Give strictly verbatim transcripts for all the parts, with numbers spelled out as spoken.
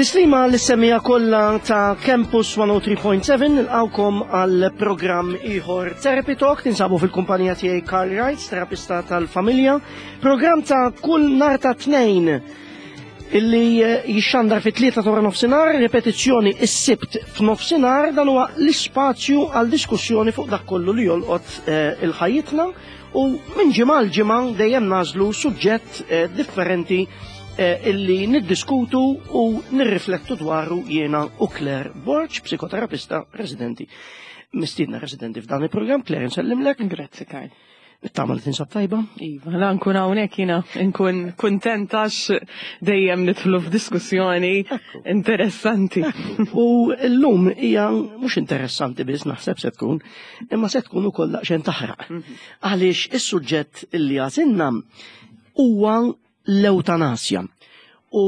Tislima l-semmija kollha ta' Campus one oh three point seven nilqawkom għal programm ieħor Therapy Talk tinsabu fil-kumpanija tiegħi Carl Wright, terapista tal-familja. Programm ta' kull nhar ta' tnejn illi jixxandar fit tlieta ta' nofsinhar, repetizzjoni is-sibt f'nofsinhar, dan huwa l-ispazju għal diskussjoni fuq dak kollu li jolqot il-ħajjitna u minn ġimgħa l ġimgħa dejjem nażlu suġġett differenti illi niddiskutu u nirriflettu dwaru jiena u Claire Borch, psikoterapista residenti. Mistiedna residenti f'dan il-programm. Claire, nsellimlek. Grazzi, Karl. Nittama li tinsab tajba. Iva, la nkun hawnhekk jiena nkun kuntentax dejjem nidħlu f'diskussjoni interessanti. U llum hija mhux interessanti biss naħseb se tkun, imma se tkun ukoll daqsxejn taħraq. Għaliex is-suġġett illi għażilna huwa l-eutanasja. U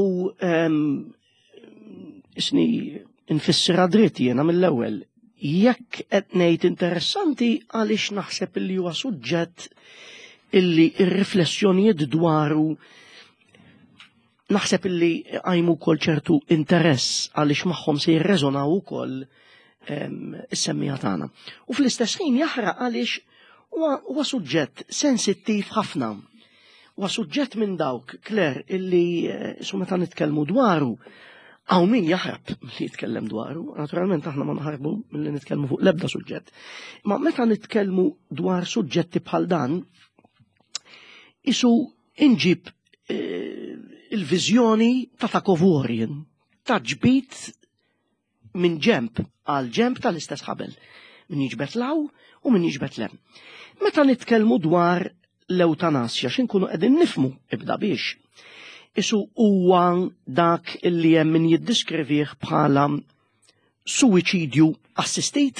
isni nfissira dritt jiena mill-ewwel. Jekk qed ngħid interessanti għaliex naħseb illi huwa suġġett illi r-riflessjonijiet dwaru naħseb illi għajmu wkoll ċertu interess għaliex magħhom se jirreżonaw ukoll is-semmija tagħna. U fl-istess ħin jaħraq għaliex huwa suġġett sensittiv ħafna. Huwa suġġett minn dawk, Claire, illi su meta nitkellmu dwaru għaw min jaħrab li jitkellem dwaru. Naturalment aħna ma naħarbu milli nitkellmu fuq l-ebda suġġett. Ma meta nitkellmu dwar suġġetti bħal dan, isu inġib il-viżjoni ta' takovorien, ta' ġbit minn ġemp għal ġemp tal-istess ħabel. Min jiġbet law u min jiġbet lem. Meta nitkellmu dwar l-eutanasja, xinkunu qegħdin nifmu ibda biex. Isu huwa dak illi hemm min jiddiskrivih bħala suicidju assistit.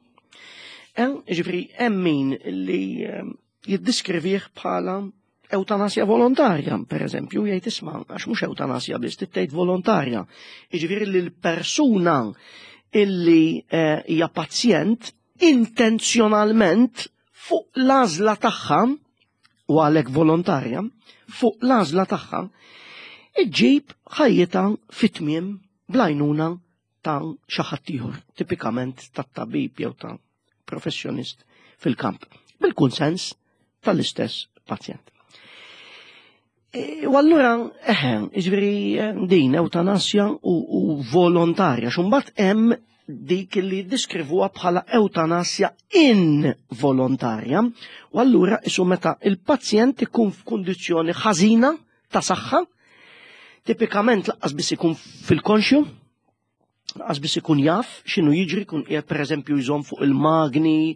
Ġifri hemm min illi jiddiskrivih bħala eutanasja volontarja, pereżempju, jgħid isma' għax mhux eutanasja biss tgħid volontarja. Jiġifieri li l-persuna illi hija pazjent intenzjonalment fuq l-għażla tagħha u għalhekk volontarja, fuq l-għażla tagħha iġġib ħajjita fit-tmiem bl-għajnuna ta' xi ħadd ieħor, tipikament tat-tabib jew ta' professjonist fil-kamp, bil-kunsens tal-istess pazjent. U allura eħe, jiġifieri din eutanasja u volontarja, x'imbagħad hemm dik li diskrivuha bħala eutanasja involontarja, u allura isu meta il-pazjent ikun f'kundizzjoni ħażina ta' saħħa, tipikament laqqas biss ikun fil-konxju, laqqas biss ikun jaf x'inhu jiġri, kun qiegħed pereżempju jżomm fuq il-magni,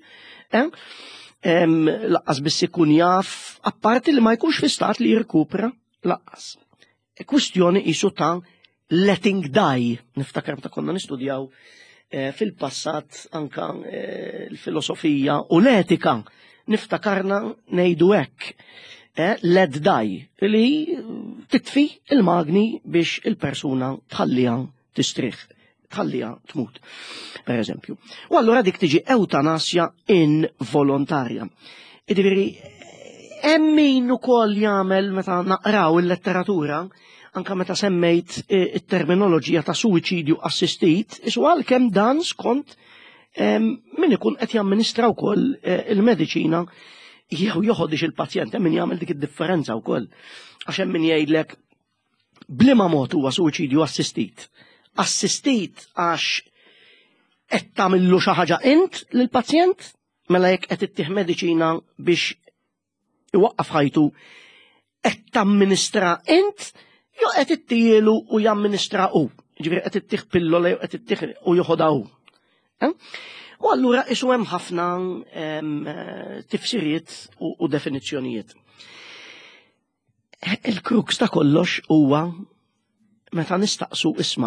laqqas biss ikun jaf, apparti li ma jkunx fi stat li jirkupra laqqas. Kwistjoni qisu ta' letting die, niftakar meta konna nistudjaw fil-passat anka l-filosofija u l-etika niftakarna ngħidu hekk let die li titfi il-magni biex il-persuna tħallija tistrieħ, tħallija tmut, per eżempju. U allura dik tiġi eutanasja involontarja. Jiġifieri hemm min ukoll jagħmel meta naqraw il-letteratura anka meta semmejt it-terminoloġija ta' suicidju assistit, isu għalkemm dan skont min ikun qed jamministra wkoll il-mediċina jew joħodix il-pazjent, hemm min jagħmel dik id-differenza wkoll. Għax hemm min jgħidlek bliema mod huwa suicidju assistit. Assistit għax qed tagħmillu xi ħaġa int lill-pazjent, mela jekk qed ittieħ mediċina biex iwaqqaf ħajtu qed tamministra int, jo qed ittielu u jamministra u, ġifieri qed ittieħ pillola jew qed ittieħ u joħodha hu. U allura isu hemm ħafna tifsiriet u definizzjonijiet. Il-krux ta' kollox huwa meta nistaqsu isma'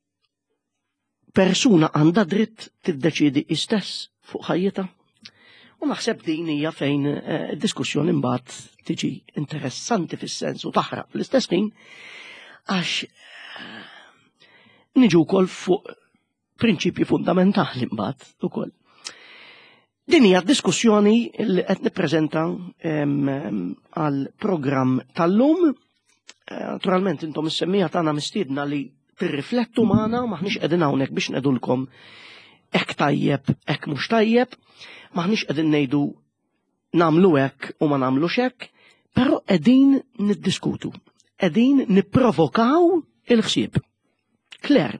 persuna għandha dritt tiddeċiedi istess fuq ħajjitha. U naħseb din hija fejn id-diskussjoni mbagħad tiġi interessanti fis-sens u taħraq fl-istess ħin għax niġu wkoll fuq prinċipji fundamentali mbagħad ukoll. Din hija diskussjoni li qed nippreżenta għal programm tal-lum. Naturalment intom is-semmija tagħna mistiedna li tirriflettu magħna maħniex qegħdin hawnhekk biex ngħidulkom hekk tajjeb, hekk mhux tajjeb, maħniex qegħdin ngħidu nagħmlu hekk u ma nagħmlux hekk, però qegħdin niddiskutu, qegħdin nipprovokaw il-ħsieb. Claire,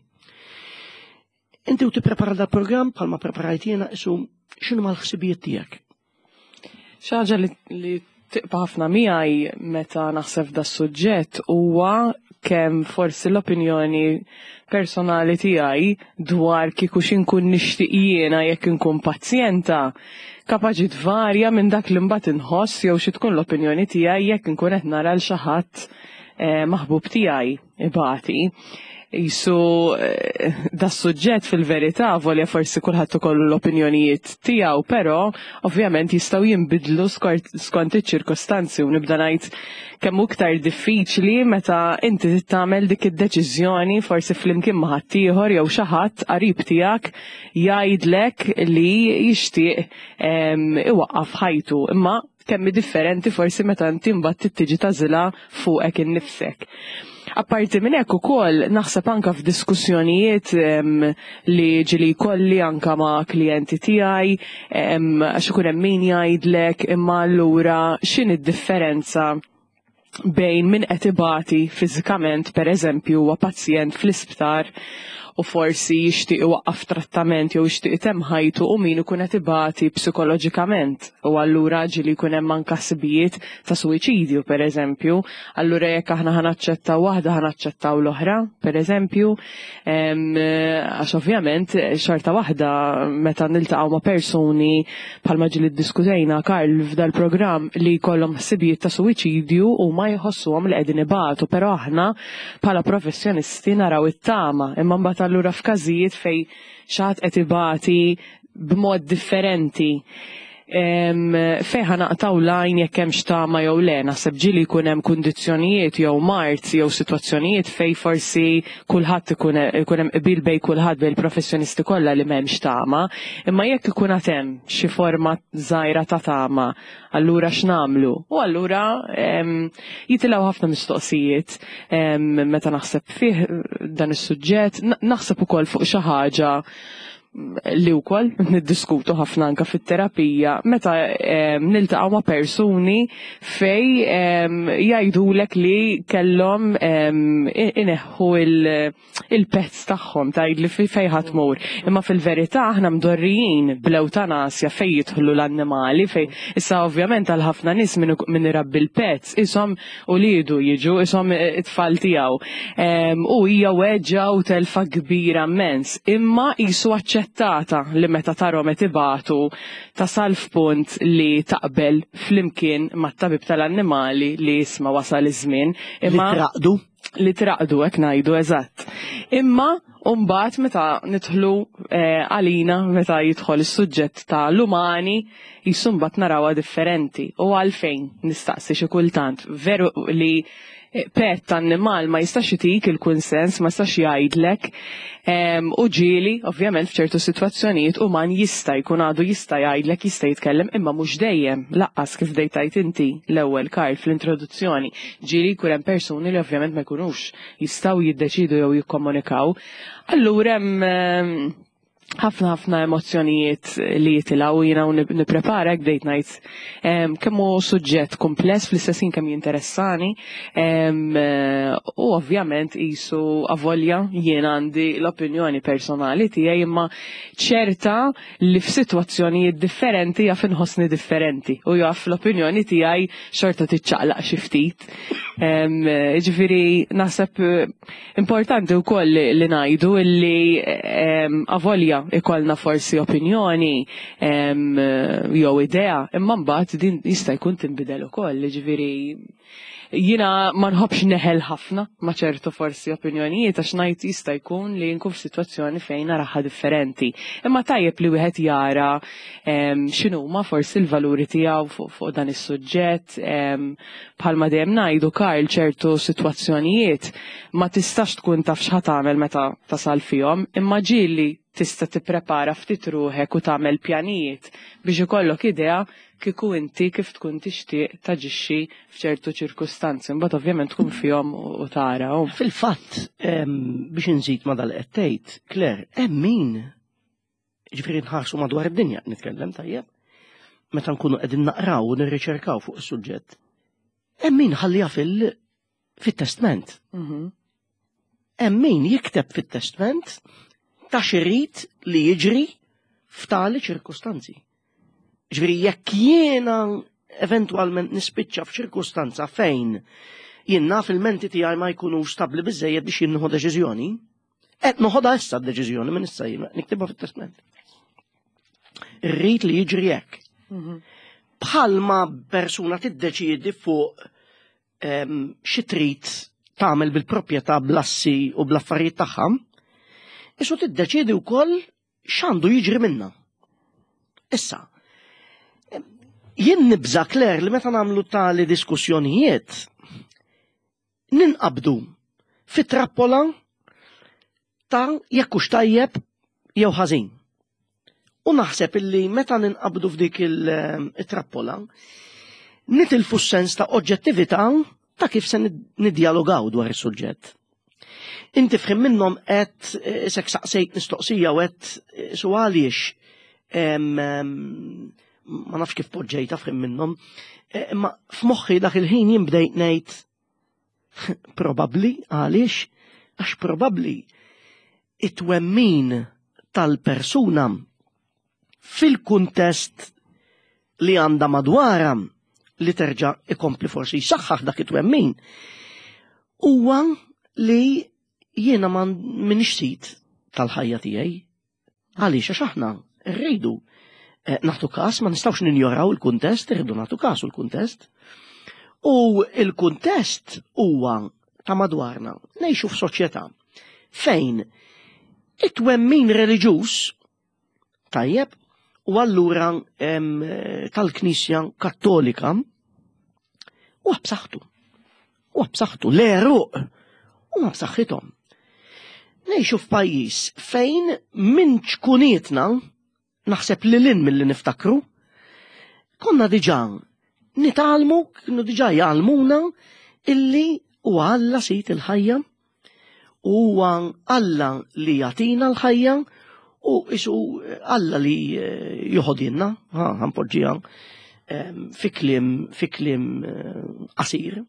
inti u tipprepara dal programm bħalma preparajt jiena isu x'inhu mal-ħsibijiet tiegħek? Xi ħaġa li, li tiqpa' ħafna miegħi meta naħseb da suġġett huwa kemm forsi l-opinjoni personali tiegħi dwar kieku x'inkun nixtieq jiena jekk inkun pazjenta kapaċi tvarja minn dak li mbagħad inħoss jew xi tkun l-opinjoni tiegħi jekk inkun qed nara l xi ħadd eh, maħbub tiegħi ibati. Jisu da suġġett fil-verità volja forsi kulħadd ukoll l-opinjonijiet tiegħu, però ovvjament jistgħu jinbidlu skont iċ-ċirkostanzi u nibda ngħid kemm iktar diffiċli meta inti tagħmel dik id-deċiżjoni forsi flimkien ma' ħadd ieħor jew xi ħadd qarib tiegħek jgħidlek li jixtieq iwaqqaf ħajtu, imma kemm differenti forsi meta inti mbagħad tiġi tażilha fuqek innifsek. Apparti minn hekk ukoll naħseb anke f'diskussjonijiet li ġili jkolli anke ma' klijenti tiegħi għax ikun hemm min jgħidlek imma allura x'inhi d-differenza bejn min qed ibati fiżikament pereżempju huwa pazjent fl-isptar u forsi jixtieq iwaqqaf trattament jew jixtieq itemm ħajtu u min ikun qed ibati psikoloġikament u allura ġieli jkun hemm anke ħsibijiet ta' suwiċidju pereżempju, allura jekk aħna ħanaċċettaw waħda ħanaċċettaw l-oħra pereżempju, għax ovvjament xorta waħda meta niltaqgħu ma' persuni bħalma ġieli ddiskutejna Karl f'dal programm li jkollhom ħsibijiet ta' suwiċidju u ma jħossuhom li qegħdin ibatu, però aħna bħala professjonisti naraw it-tama imma mbagħad allura f'każijiet fejn xi ħadd qed ibati b'mod differenti. Fejn ħanaqtaw lajn jekk hemm xtama jew le, naħseb ġieli jkun hemm kundizzjonijiet jew mart jew sitwazzjonijiet fejn forsi kulħadd ikun hemm qbil bejn kulħadd bejn il-professjonisti kollha li m'hemm xtama, imma jekk ikun qed hemm xi forma żgħira ta' tama, allura x'namlu? U allura jitilgħu ħafna mistoqsijiet meta naħseb fih dan is-suġġett, naħseb ukoll fuq xi ħaġa li wkoll niddiskutu ħafna anke fit-terapija meta niltaqgħu ma' persuni fej jgħidulek li kellhom ineħħu il-pets tagħhom tgħidli fejn ħadd tmur. Imma fil-verità aħna mdorrijin bl-eutanasja fejn jidħlu l-annimali fej issa ovvjament għal ħafna nies min irabbi l-pets ishom uliedu jiġu ishom it-tfal tiegħu. U hija weġġa u telfa kbira immens, imma qisu aċċettata li meta tarhom qed ibatu tasal f'punt li taqbel flimkien mat-tabib tal-annimali li jisma' wasal iż-żmien imma li traqdu li traqdu hekk ngħidu eżatt. Imma mbagħad meta nidħlu għalina meta jidħol is-suġġett tal-umani jisu mbagħad narawha differenti u għalfejn nistaqsi xi kultant veru li pet annimal ma jistax jitik il-kunsens, ma jistax jgħidlek u ġieli, ovvjament f'ċertu sitwazzjonijiet uman jista' jkun għadu jista' jgħidlek, jista' jitkellem, imma mhux dejjem laqqas kif dejtajt inti l-ewwel Karl fl-introduzzjoni. Ġieli jkun hemm persuni li ovvjament ma jkunux jistgħu jiddeċidu jew jikkomunikaw. Allura hemm ħafna ħafna emozzjonijiet li jitilgħu jiena u nipprepara hekk bdejt ngħid kemm hu suġġett kompless fl-istessin kemm jinteressani u ovvjament qisu avolja jien għandi l-opinjoni personali tiegħi imma ċerta li f'sitwazzjonijiet differenti jaf inħossni differenti u jaf l-opinjoni tiegħi xorta tiċċaqlaq xi ftit. Ġifieri naħseb importanti wkoll li ngħidu illi avolja ikollna forsi opinjoni jew idea, imma mbagħad din jista' jkun tinbidel ukoll, ġifieri jiena ma nħobbx neħel ħafna ma ċertu forsi opinjonijiet għax ngħid jista' jkun li nkun f'sitwazzjoni fejn naraha differenti. Imma tajjeb li wieħed jara x'inhuma forsi l-valuri tiegħu fuq dan is-suġġett bħalma dejjem ngħidu Karl ċertu sitwazzjonijiet ma tistax tkun taf x'ħadd tagħmel meta tasal fihom, imma ġieli tista' tipprepara ftit ruħek u tagħmel pjanijiet biex ikollok idea kieku inti kif tkun tixtieq taġixxi f'ċertu ċirkustanzi, imbagħad ovvjament tkun fihom u tara. Fil-fatt biex inżid ma dal-qed tgħid, Claire, hemm min ġifieri nħarsu madwar id-dinja nitkellem tajjeb, meta nkunu qegħdin naqraw u nirriċerkaw fuq is-suġġett. Hemm min ħallija fil- fit-testament. Hemm min jikteb fit-testament ta' xirrid li jiġri f'tali ċirkustanzi. Ġifieri jekk jiena eventwalment nispiċċa f'ċirkustanza fejn jien naf il-menti tiegħi ma jkunux stabbli biżżejjed biex jien nieħu deċiżjoni, qed noħodha issa d-deċiżjoni minn issa jien niktibha fit-testament. Irrid li jiġri hekk. Bħalma persuna tiddeċiedi fuq xi trid tagħmel bil-proprjetà blassi u bl-affarijiet tagħha, issu tiddeċiedi wkoll x'għandu jiġri minnha. Issa, jien nibża Claire li meta nagħmlu tali diskussjonijiet ninqabdu fit-trappola ta' jekk hux tajjeb jew ħażin. U naħseb illi meta ninqabdu f'dik il-trappola nitilfu s-sens ta' oġġettività ta' kif se niddialogaw dwar is-suġġett. Inti fħim minnhom qed isek saqsejt mistoqsija u qed su għaliex ma nafx kif poġġejta fħim minnhom, imma f'moħħi dak il-ħin jien bdejt ngħid probabbli għaliex għax probabbli it-twemmin tal-persuna fil-kuntest li għandha madwara li terġa' ikompli forsi jsaħħaħ dak it-twemmin huwa li jiena ma minix sit tal-ħajja tiegħi. Għaliex għax aħna rridu naħtu każ, ma nistgħux ninjoraw il-kuntest, irridu nagħtu każ il-kuntest. U il-kuntest huwa ta' madwarna ngħixu f'soċjetà fejn it-twemmin reliġjuż tajjeb u allura tal-Knisja Kattolika u b'saħħtu. U b'saħħtu l-eruq u b'saħħithom. Ngħixu f'pajjiż fejn minn ċkunietna naħseb li lin milli niftakru konna diġà nitalmu, kienu diġà jgħalmuna illi huwa Alla sit il-ħajja u huwa Alla li jagħtina l-ħajja u isu Alla li joħodilna, ħanpoġġiha fi kliem fi kliem qasir.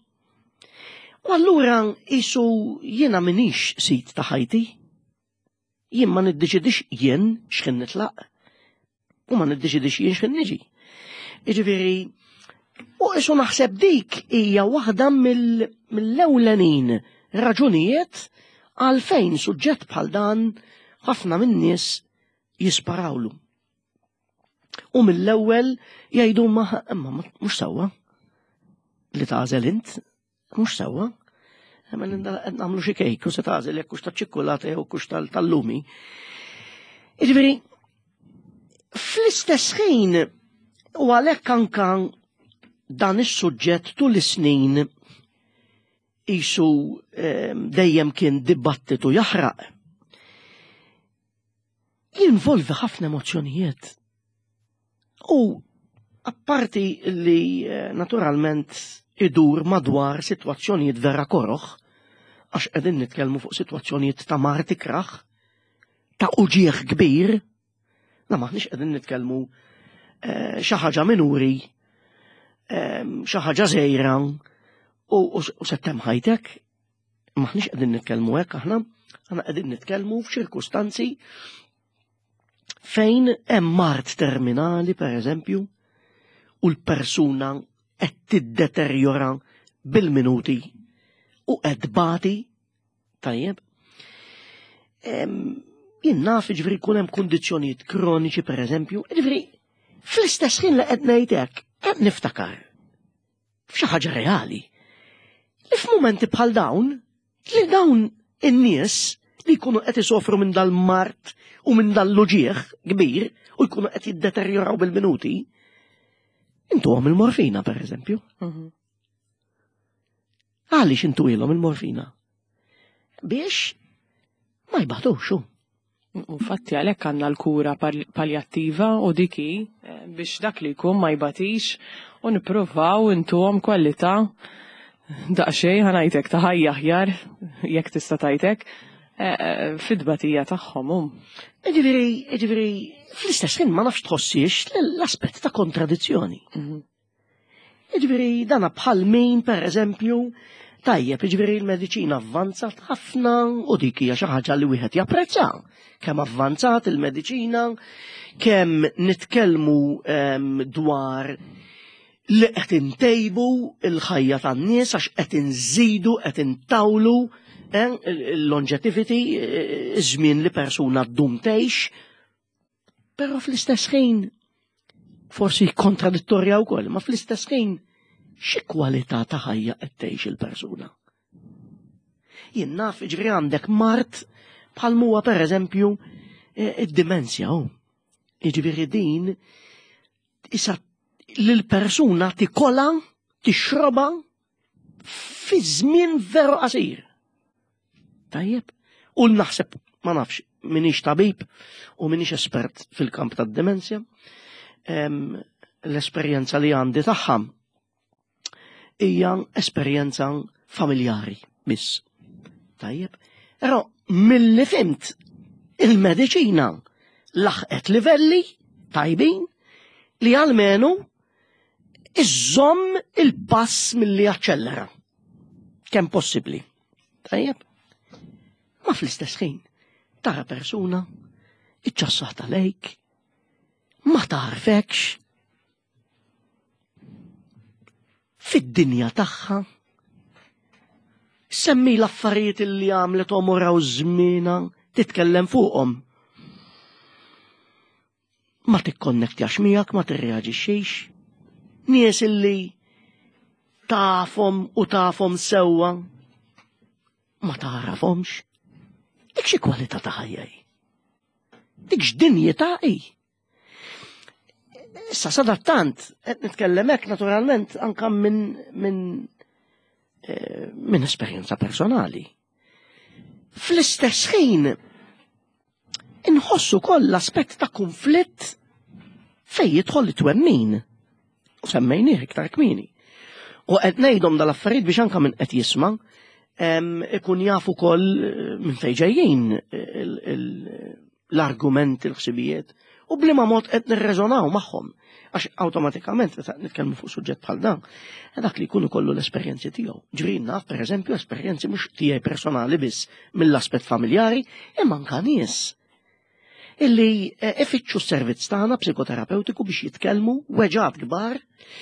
U allura isu jiena minix sit ta' ħajti. Jien ma niddeċidix jien x'kien nitlaq u ma niddeċidix jien x'kien niġi. Jiġifieri u isu naħseb dik hija waħda mill-ewlenin raġunijiet għalfejn suġġett bħal dan ħafna min-nies jisparawlu. U mill-ewwel jgħidu ma mhux sewwa li tagħżel int, mhux sewwa. Imma nagħmlu xi kejk u se tagħżel jekk hux taċ-ċikkulata jew hux tal-lumi. Jiġifieri fl-istess ħin u għalhekk anke dan is-suġġett tul is-snin qisu dejjem kien dibattitu jaħraq. Jinvolvi ħafna emozzjonijiet. U apparti li naturalment idur madwar sitwazzjonijiet vera koroħ, għax qegħdin nitkellmu fuq sitwazzjonijiet ta' mar tikraħ, ta' uġieħ kbir, la maħniex qegħdin nitkellmu xi ħaġa minuri, xi ħaġa żgħira u settem ħajtek, maħniex qegħdin nitkellmu hekk aħna, aħna qegħdin nitkellmu f'ċirkustanzi fejn hemm mart terminali pereżempju u l-persuna qed tiddeterjora bil-minuti u qed bati tajjeb. Jien naf jiġifieri jkun hemm kundizzjonijiet kroniċi pereżempju, jiġifieri fl-istess ħin li qed ngħid hekk qed niftakar f'xi ħaġa reali li f'mumenti bħal dawn li dawn in-nies li jkunu qed isofru minn dal-mart u minn dal-luġieħ kbir u jkunu qed jiddeterjoraw bil-minuti, intuhom il-morfina pereżempju. Għaliex intuhilhom il-morfina? Biex ma jbaħtux. Infatti għalhekk għandna l-kura paljattiva u diki biex dak li jkun ma jbatix u nippruvaw intuhom kwalità daqsxejn ħanajtek ta' ħajja aħjar jekk tista' tajtek fid-dbatija tagħhom. Ġifieri, ġifieri, fl-istess ħin ma nafx tħossix l-aspett ta' kontradizzjoni. Ġifieri dana bħal min pereżempju tajjeb, ġifieri l-mediċina avvanzat ħafna u dik hija xi ħaġa li wieħed japprezza. Kemm avvanzat il-mediċina, kemm nitkellmu dwar li qed intejbu l-ħajja tan-nies għax qed inżidu, qed intawlu il-longevity, iż-żmien li persuna ddum tgħix, però fl-istess ħin forsi kontradittorja wkoll, ma fl-istess ħin xi kwalità ta' ħajja qed tgħix il-persuna. Jien naf ġifieri għandek mart bħal huwa pereżempju id-dimensja hu. Jiġifieri din issa lill-persuna tikola tixroba fi żmien veru qasir. Tajjeb, u naħseb ma nafx minix tabib u minix espert fil-kamp tad-demenzja, l-esperjenza li għandi tagħha hija esperjenza familjari biss. Tajjeb, però milli fimt il-mediċina laħqet livelli tajbin li għalmenu iżżomm il-pass milli jaċċellera kemm possibbli. Tajjeb, ma fl-istess ħin tara persuna iċċassaħ lejk, ma tarfekx fid-dinja tagħha, semmi l-affarijiet li għamlet omura u żmiena titkellem fuqhom. Ma tikkonnektjax miegħek, ma tirreaġixxix. Nies illi tafhom u tafhom sewwa ma tarafhomx. Dik xi kwalità ta' ħajja hi. Dik x'dinjità hi. Issa sadattant qed nitkellem hekk naturalment anke minn minn minn esperjenza personali. Fl-istess ħin inħossu koll l-aspett ta' konflitt fejn jidħol it-twemmin. U semmejnieh iktar kmieni. U qed ngħidhom dal-affarijiet biex anke min qed jisma' ikun jafu koll minn fejn ġejjin l-argument, il-ħsibijiet, u bliema mod qed nirreżonaw magħhom. Għax awtomatikament meta nitkellmu fuq suġġett bħal dan, dak li jkun ikollu l-esperjenzi tiegħu. Ġifieri naf pereżempju esperjenzi mhux tiegħi personali biss mill-aspett familjari, imma anke nies illi ifittxu s-servizz tagħna psikoterapeutiku biex jitkellmu weġad kbar,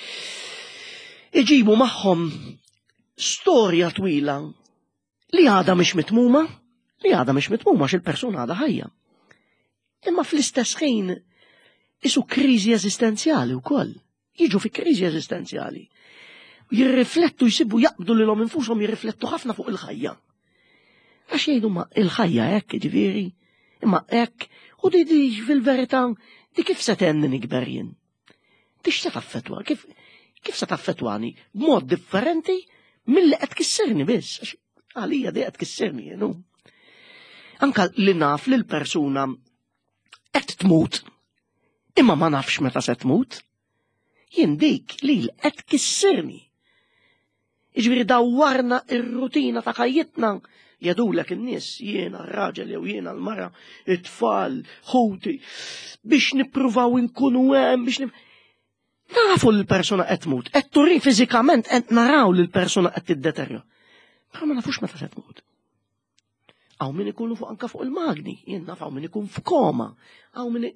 iġibu magħhom storja twila li għadha mhix mitmuma, li għadha mhix mitmuma għax il-persuna għadha ħajja. Imma fl-istess ħin isu kriżi eżistenzjali wkoll. Jiġu fi kriżi eżistenzjali. Jirriflettu jsibu jaqbdu lilhom infushom jirriflettu ħafna fuq il-ħajja. Għax jgħidu ma il-ħajja hekk ġifieri, imma hekk u di di fil-verità di kif se tenni nikber jien. Tix se taffettwa, kif kif se taffettwani b'mod differenti milli qed tkissirni biss. Għalija di qed tkissirni jenu. Anka li naf li l-persuna qed tmut imma ma nafx meta se tmut, jien dik li qed tkissirni. Jiġifieri dawwarna ir-rutina ta' ħajjitna jadulek in-nies jiena r-raġel jew jiena l-mara, it-tfal, ħuti, biex nippruvaw inkunu hemm biex nafu l-persuna qed tmut, qed turi fiżikament qed naraw li l-persuna qed tiddeterjora. Però ma nafux meta se tmut. Hawn min ikunu fuq anke fuq il-magni, jien naf hawn min ikun f'koma, hawn min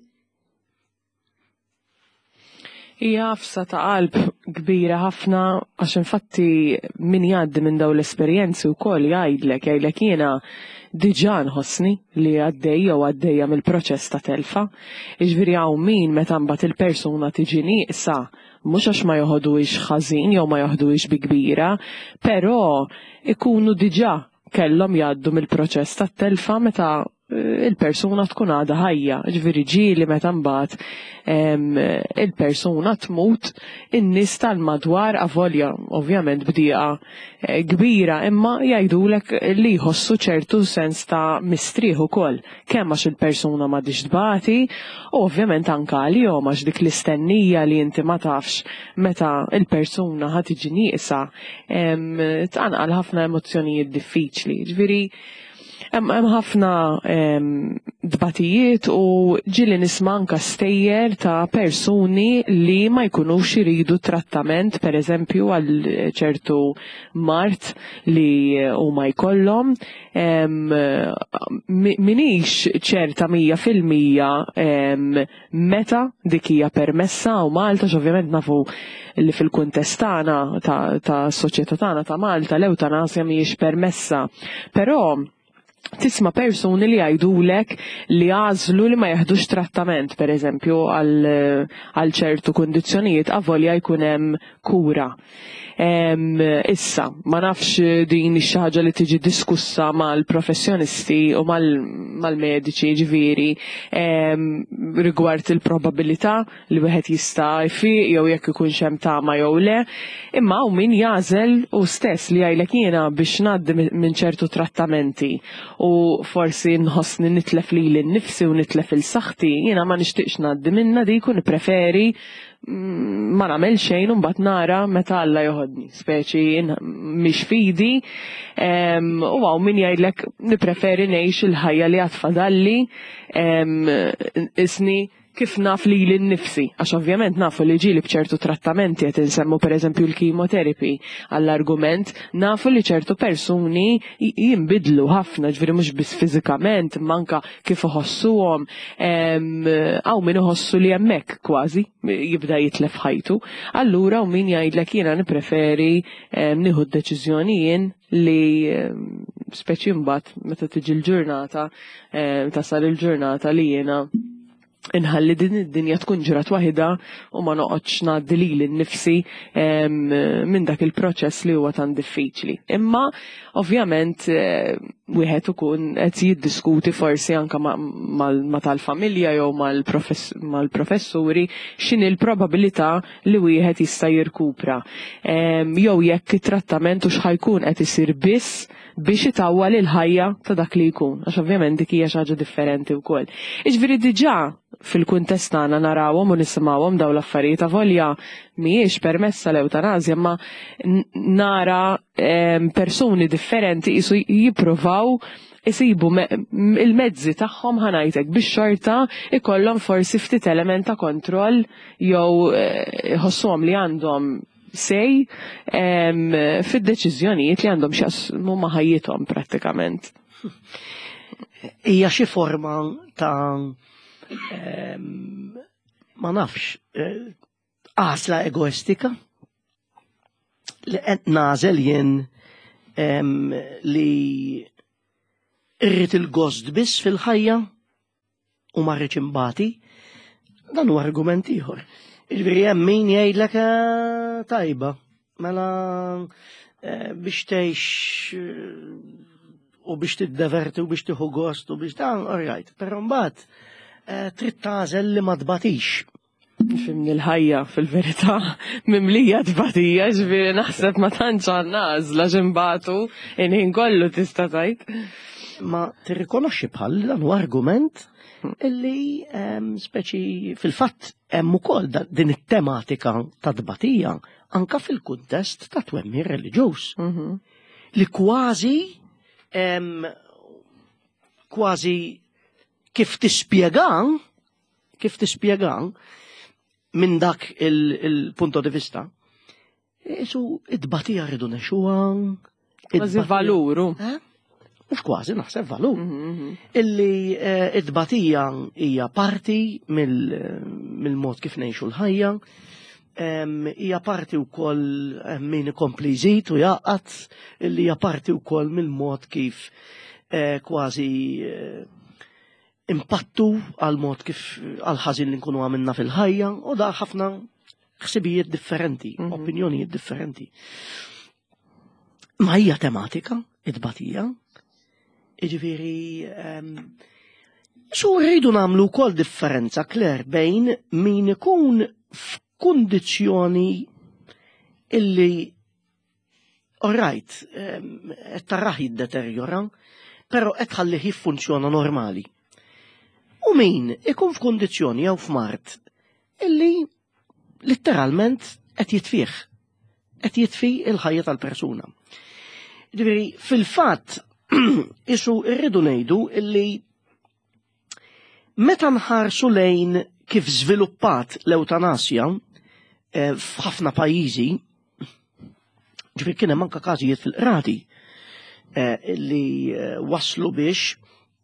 Hija fsa ta' qalb kbira ħafna għax infatti min jgħaddi minn dawn l-esperjenzi wkoll jgħidlek jgħidlek jiena diġà nħossni li għaddej jew għaddejja mill-proċess ta' telfa. Jiġifieri hawn min meta mbagħad il-persuna tiġi nieqsa mhux għax ma joħodux ħażin jew ma joħodux bi kbira, però ikunu diġà kellhom jgħaddu mill-proċess tat-telfa meta il-persuna tkun għadha ħajja, ġifieri ġieli meta mbagħad il-persuna tmut, in-nies tal-madwar avolja ovvjament bdieqa kbira imma jgħidulek li jħossu ċertu sens ta' mistrieħ ukoll kemm għax il-persuna m'għadix tbagħti u ovvjament anke għalihom għax dik l-istennija li inti ma tafx meta il-persuna ħadd tiġi nieqsa tqanqal ħafna emozzjonijiet diffiċli. Ġifieri hemm ħafna dbatijiet u ġieli nisma' anke stejjer ta' persuni li ma jkunux iridu trattament pereżempju għal ċertu mart li huma jkollhom. Minix ċerta mija fil-mija meta dik hija permessa u Malta x'ovvjament nafu li fil-kuntest tagħna ta' soċjetà tagħna ta' Malta l-eutanasja mhijiex permessa. Però tisma' persuni li jgħidulek li għażlu li ma jeħdux trattament, pereżempju għal ċertu kundizzjonijiet avolja jkun hemm kura. Issa, ma nafx din xi ħaġa li tiġi diskussa mal-professjonisti u mal-mediċi ġifieri rigward il-probabilità li wieħed jista' jfiq jew jekk ikunx hemm tama jew le, imma hu min jagħżel u stess li jgħidlek jiena biex ngħaddi minn ċertu trattamenti u forsi nħossni nitlef lili nnifsi u nitlef il-saħħti, jiena ma nixtieqx ngħaddi minnha dik u nippreferi ma nagħmel xejn u mbagħad nara meta Alla joħodni, speċi mhix fidi u hawn min jgħidlek nippreferi ngħix il-ħajja li għad fadalli isni kif naf lili nnifsi, għax ovvjament nafu li ġieli b'ċertu trattamenti qed insemmu pereżempju l-chemotherapy għall-argument nafu li ċertu persuni jinbidlu ħafna ġifieri mhux biss fiżikament manka kif iħossuhom hawn min iħossu li hemmhekk kważi jibda jitlef ħajtu. Allura hawn min jgħidlek jiena nippreferi nieħu d-deċiżjoni jien li speċi mbagħad meta tiġi l-ġurnata tasal il-ġurnata li jiena inħalli din id-dinja tkun ġrat waħda u ma noqgħodx ngħaddi lili nnifsi minn dak il-proċess li huwa tant diffiċli. Imma ovvjament wieħed ikun qed jiddiskuti forsi anke ma' tal-familja jew mal-professuri x'inhi l-probabilità li wieħed jista' jirkupra. Jew jekk it-trattament hux ħajkun qed isir biss biex itawwal il-ħajja ta' dak li jkun, għax ovvjament dik hija xi ħaġa differenti wkoll. Jiġifieri diġà fil-kuntest tagħna narawhom u nisimgħuhom dawn l-affarijiet avolja mhijiex permessa l-eutanasja ma nara persuni differenti qisu jippruvaw isibu il-mezzi tagħhom ħanajtek biex xorta ikollhom forsi ftit element ta' kontroll jew ħossuhom li għandhom sej fid-deċiżjonijiet li għandhom x'jaqsmu ma' ħajjithom prattikament. Hija xi forma ta' ma nafx għasla egoistika li qed nagħżel jien li irrid il-gost biss fil-ħajja u ma rridx imbagħti, dan huwa argument ieħor. Jiġifieri hemm min jgħidlek tajba, mela biex tgħix u biex tiddeverti u biex tieħu gost u biex dan, all right, però mbagħad trid tagħżel li ma tbatix. Fimni l-ħajja fil-verità mimlija tbatija, ġifieri naħseb ma tantx għandna għażla x'imbagħtu inħin kollu tista' tgħid. Ma tirrikonoxxi bħal dan huwa argument illi speċi fil-fatt hemm ukoll din it-tematika ta' tbatija anke fil-kuntest ta' twemmir reliġjuż. Li kważi kważi kif tispjegan kif tispjegan minn dak il-punto di vista isu id-tbatija rridu nexuha kważi valuru. Mhux kważi naħseb valur. Illi id-tbatija hija parti mill-mod kif ngħixu l-ħajja, hija parti wkoll min ikompli jżid u jaqgħad, illi hija parti wkoll mill-mod kif kważi impattu għal mod kif għal ħażin li nkunu għamilna fil-ħajja u da ħafna ħsibijiet differenti, opinjonijiet differenti. Ma hija tematika id-tbatija. Jiġifieri So rridu nagħmlu wkoll differenza kler bejn min ikun f'kundizzjoni illi alright, qed tarah jiddeterjora, però qed tħallih jiffunzjona normali. U min ikun f'kundizzjoni jew f'mart illi letteralment qed jitfih, qed jitfi il-ħajja tal-persuna. Ġifieri fil-fatt isu rridu ngħidu illi meta nħarsu lejn kif żviluppat l-eutanasja f'ħafna pajjiżi, ġifieri kien hemm anke każijiet fil-qrati li waslu biex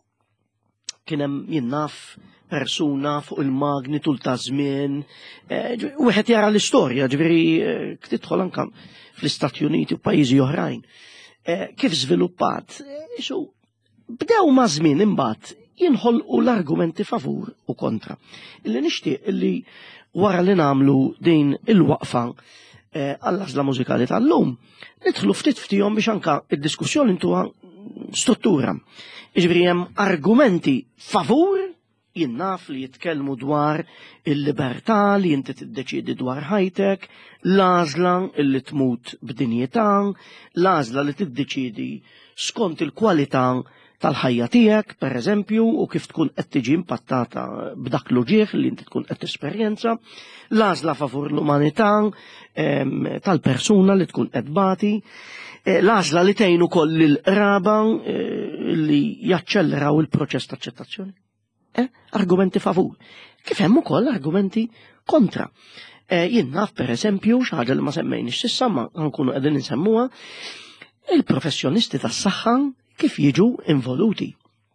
kien hemm jinnaf persuna fuq il-magnitu ta' żmien, wieħed jara l-istorja, ġifieri tidħol anke fl-Istati Uniti u pajjiżi oħrajn. Kif żviluppat, isu bdew ma' żmien imbagħad jinħolqu l-argumenti favur u kontra. Illi nixtieq illi wara li nagħmlu din il-waqfa għall-għażla mużikali tal-lum, nidħlu ftit ftihom biex anke id-diskussjoni intuha struttura. Jiġifieri hemm argumenti favur jinnaf li jitkellmu dwar il-libertà li inti tiddeċiedi dwar ħajtek, l-għażla li tmut b'dinjetà, l-għażla li tiddeċiedi skont il-kwalità tal-ħajja tiegħek, pereżempju, u kif tkun qed tiġi impattata b'dak l-uġigħ li inti tkun qed tesperjenza, l-għażla favur l-umanità tal-persuna li tkun qed bagħti, l-għażla li tgħin ukoll lil-qraba li jaċċelleraw il-proċess ta' aċċettazzjoni. Eh? Argumenti favur. Kif hemm ukoll argumenti kontra. Eh, Jien naf pereżempju xi ħaġa li ma semmejniex s'issa ma nkunu qegħdin insemmuha il-professjonisti tas-saħħa kif jiġu involuti.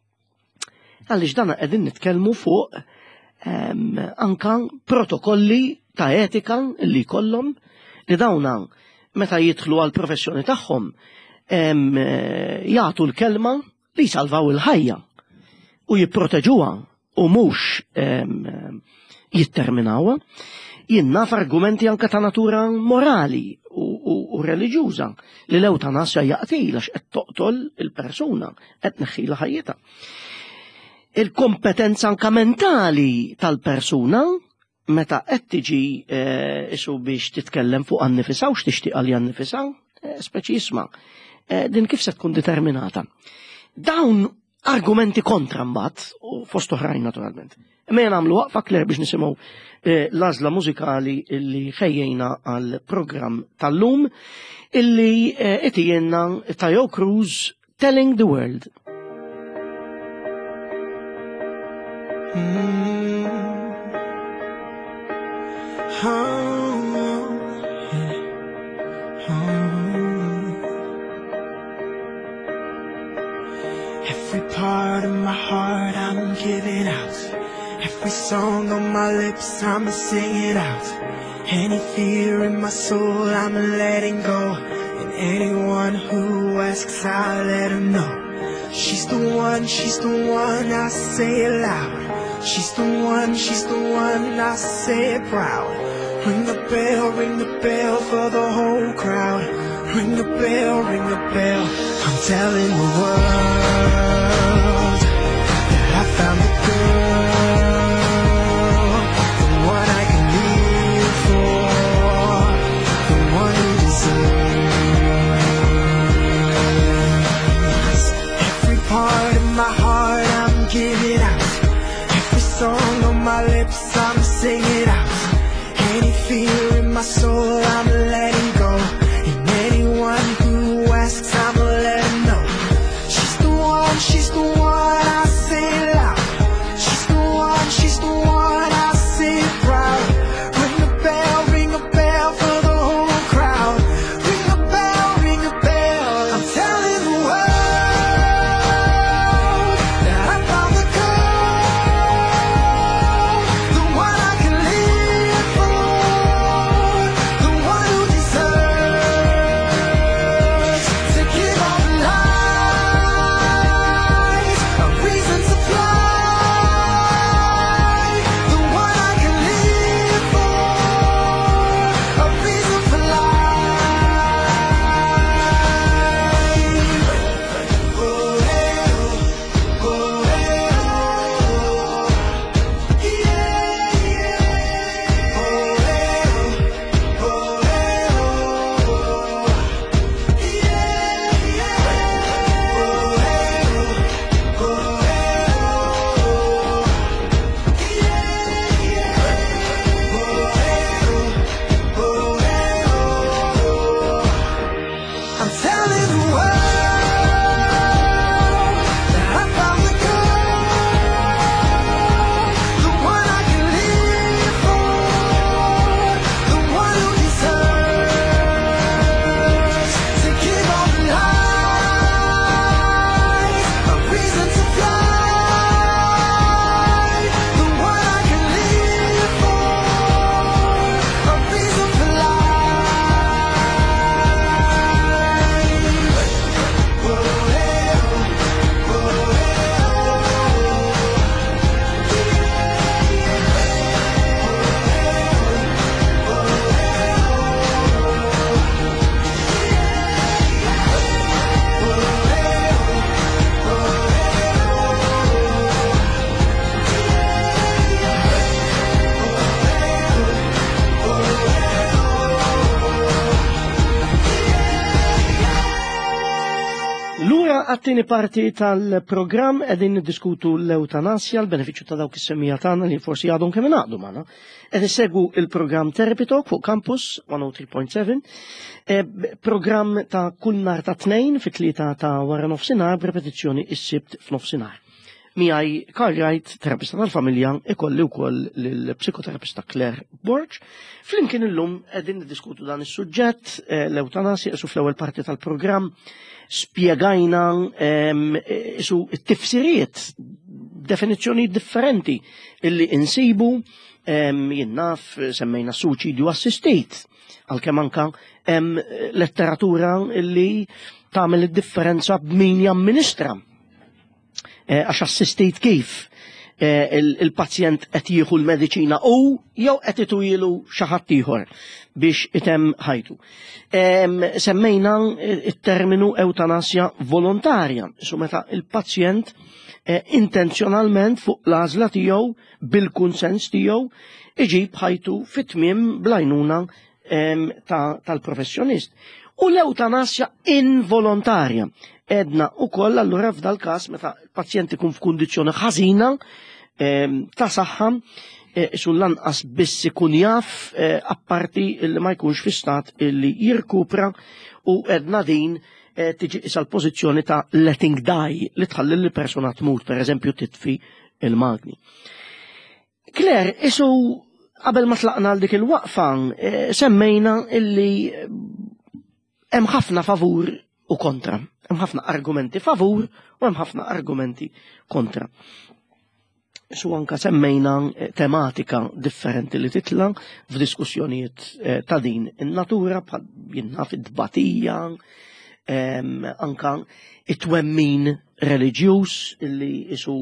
Għaliex dan qegħdin nitkellmu fuq um, anka protokolli ta' etika li jkollhom li dawna meta jidħlu għall professjoni tagħhom um, jagħtu l-kelma li jsalvaw il-ħajja u jipproteġuha u mhux um, jitterminawha. Jien naf argumenti anke ta' natura morali u, u, u reliġjuża li l-eutanasja jaqtila x'qed toqtol il-persuna, qed tneħħila ħajjitha. Il-kompetenza anke mentali tal-persuna meta qed tiġi eh, isu biex titkellem fuq annifisha u x'tixtieq għal annifisha, eh, speċi jisma' eh, din kif se tkun determinata. Dawn argumenti kontra mbagħad u fost oħrajn naturalment. Ejja nagħmlu waqfa kler biex nisimgħu l-għażla mużikali illi ħejjejna għal programm tal-lum illi qed Taio Cruz Telling the World. Mm. Oh, yeah. Oh. Every part of my heart I'm giving out. Every song on my lips, I'ma sing it out. Any fear in my soul, I'm letting go. And anyone who asks, I'll let them know. She's the one, she's the one, I say it loud. She's the one, she's the one, I say it proud. Ring the bell, ring the bell for the whole crowd. Ring the bell, ring the bell, I'm telling the world that I found the girl. Part of my heart I'm giving out. Every song on my lips I'm singing it out. Any fear in my soul I'm letting go. And anyone who asks I'ma let them know. She's the one, she's the one, I say it loud. She's the one, she's the one, I say it proud. Ring the bell, ring the bell for the whole crowd. Ring the bell, ring the bell, I'm telling the world. The one għattini parti tal-programm qegħdin niddiskutu l-eutanasja, l-benefiċċju ta' dawk is-semmija tagħna li forsi għadhom kemm ingħaqdu magħna. Qed isegwu il-programm Therapy Talk fuq Campus one oh three point seven, programm ta' kull nhar ta' tnejn fit-tlieta ta' wara nofsinhar b'repetizzjoni is-sibt f'nofsinhar. Miegħi Carl Wright, terapista tal-familja, ikolli wkoll lill-psikoterapista Claire Borch. Flimkien illum qegħdin niddiskutu dan is-suġġett l-eutanasja isu fl-ewwel parti tal-programm spjegajna isu t-tifsiriet, definizzjoni differenti illi insibu jien naf semmejna suicidju assistit, għalkemm anke hemm letteratura illi tagħmel id-differenza b'min jamministra. Għax assistit kif il-pazjent qed jieħu l-mediċina u jew qed itwilu xi ħadd ieħor biex item ħajtu. Semmejna it-terminu eutanasja volontarja, su meta il-pazjent intenzjonalment fuq l-għażla tiegħu bil-kunsens tiegħu iġib ħajtu fit-tmiem bl-għajnuna tal-professjonist. U l-eutanasja involontarja. Edna u koll allura f'dal każ meta l-pazjent ikun f'kundizzjoni ħażina ta' saħħa isu lanqas biss ikun jaf apparti li ma jkunx fi stat illi jirkupra u edna din tiġi isa l-pożizzjoni ta' letting die li tħalli li persuna tmut, pereżempju titfi il-magni. Claire, isu qabel ma tlaqna għal dik il-waqfa semmejna illi hemm ħafna favur u kontra. Hemm ħafna argumenti favur u hemm ħafna argumenti kontra. Su anka semmejna tematika differenti li titla f'diskussjonijiet ta' din in-natura bħal jinnha fid-dbatija, anka it-twemmin reliġjuż illi isu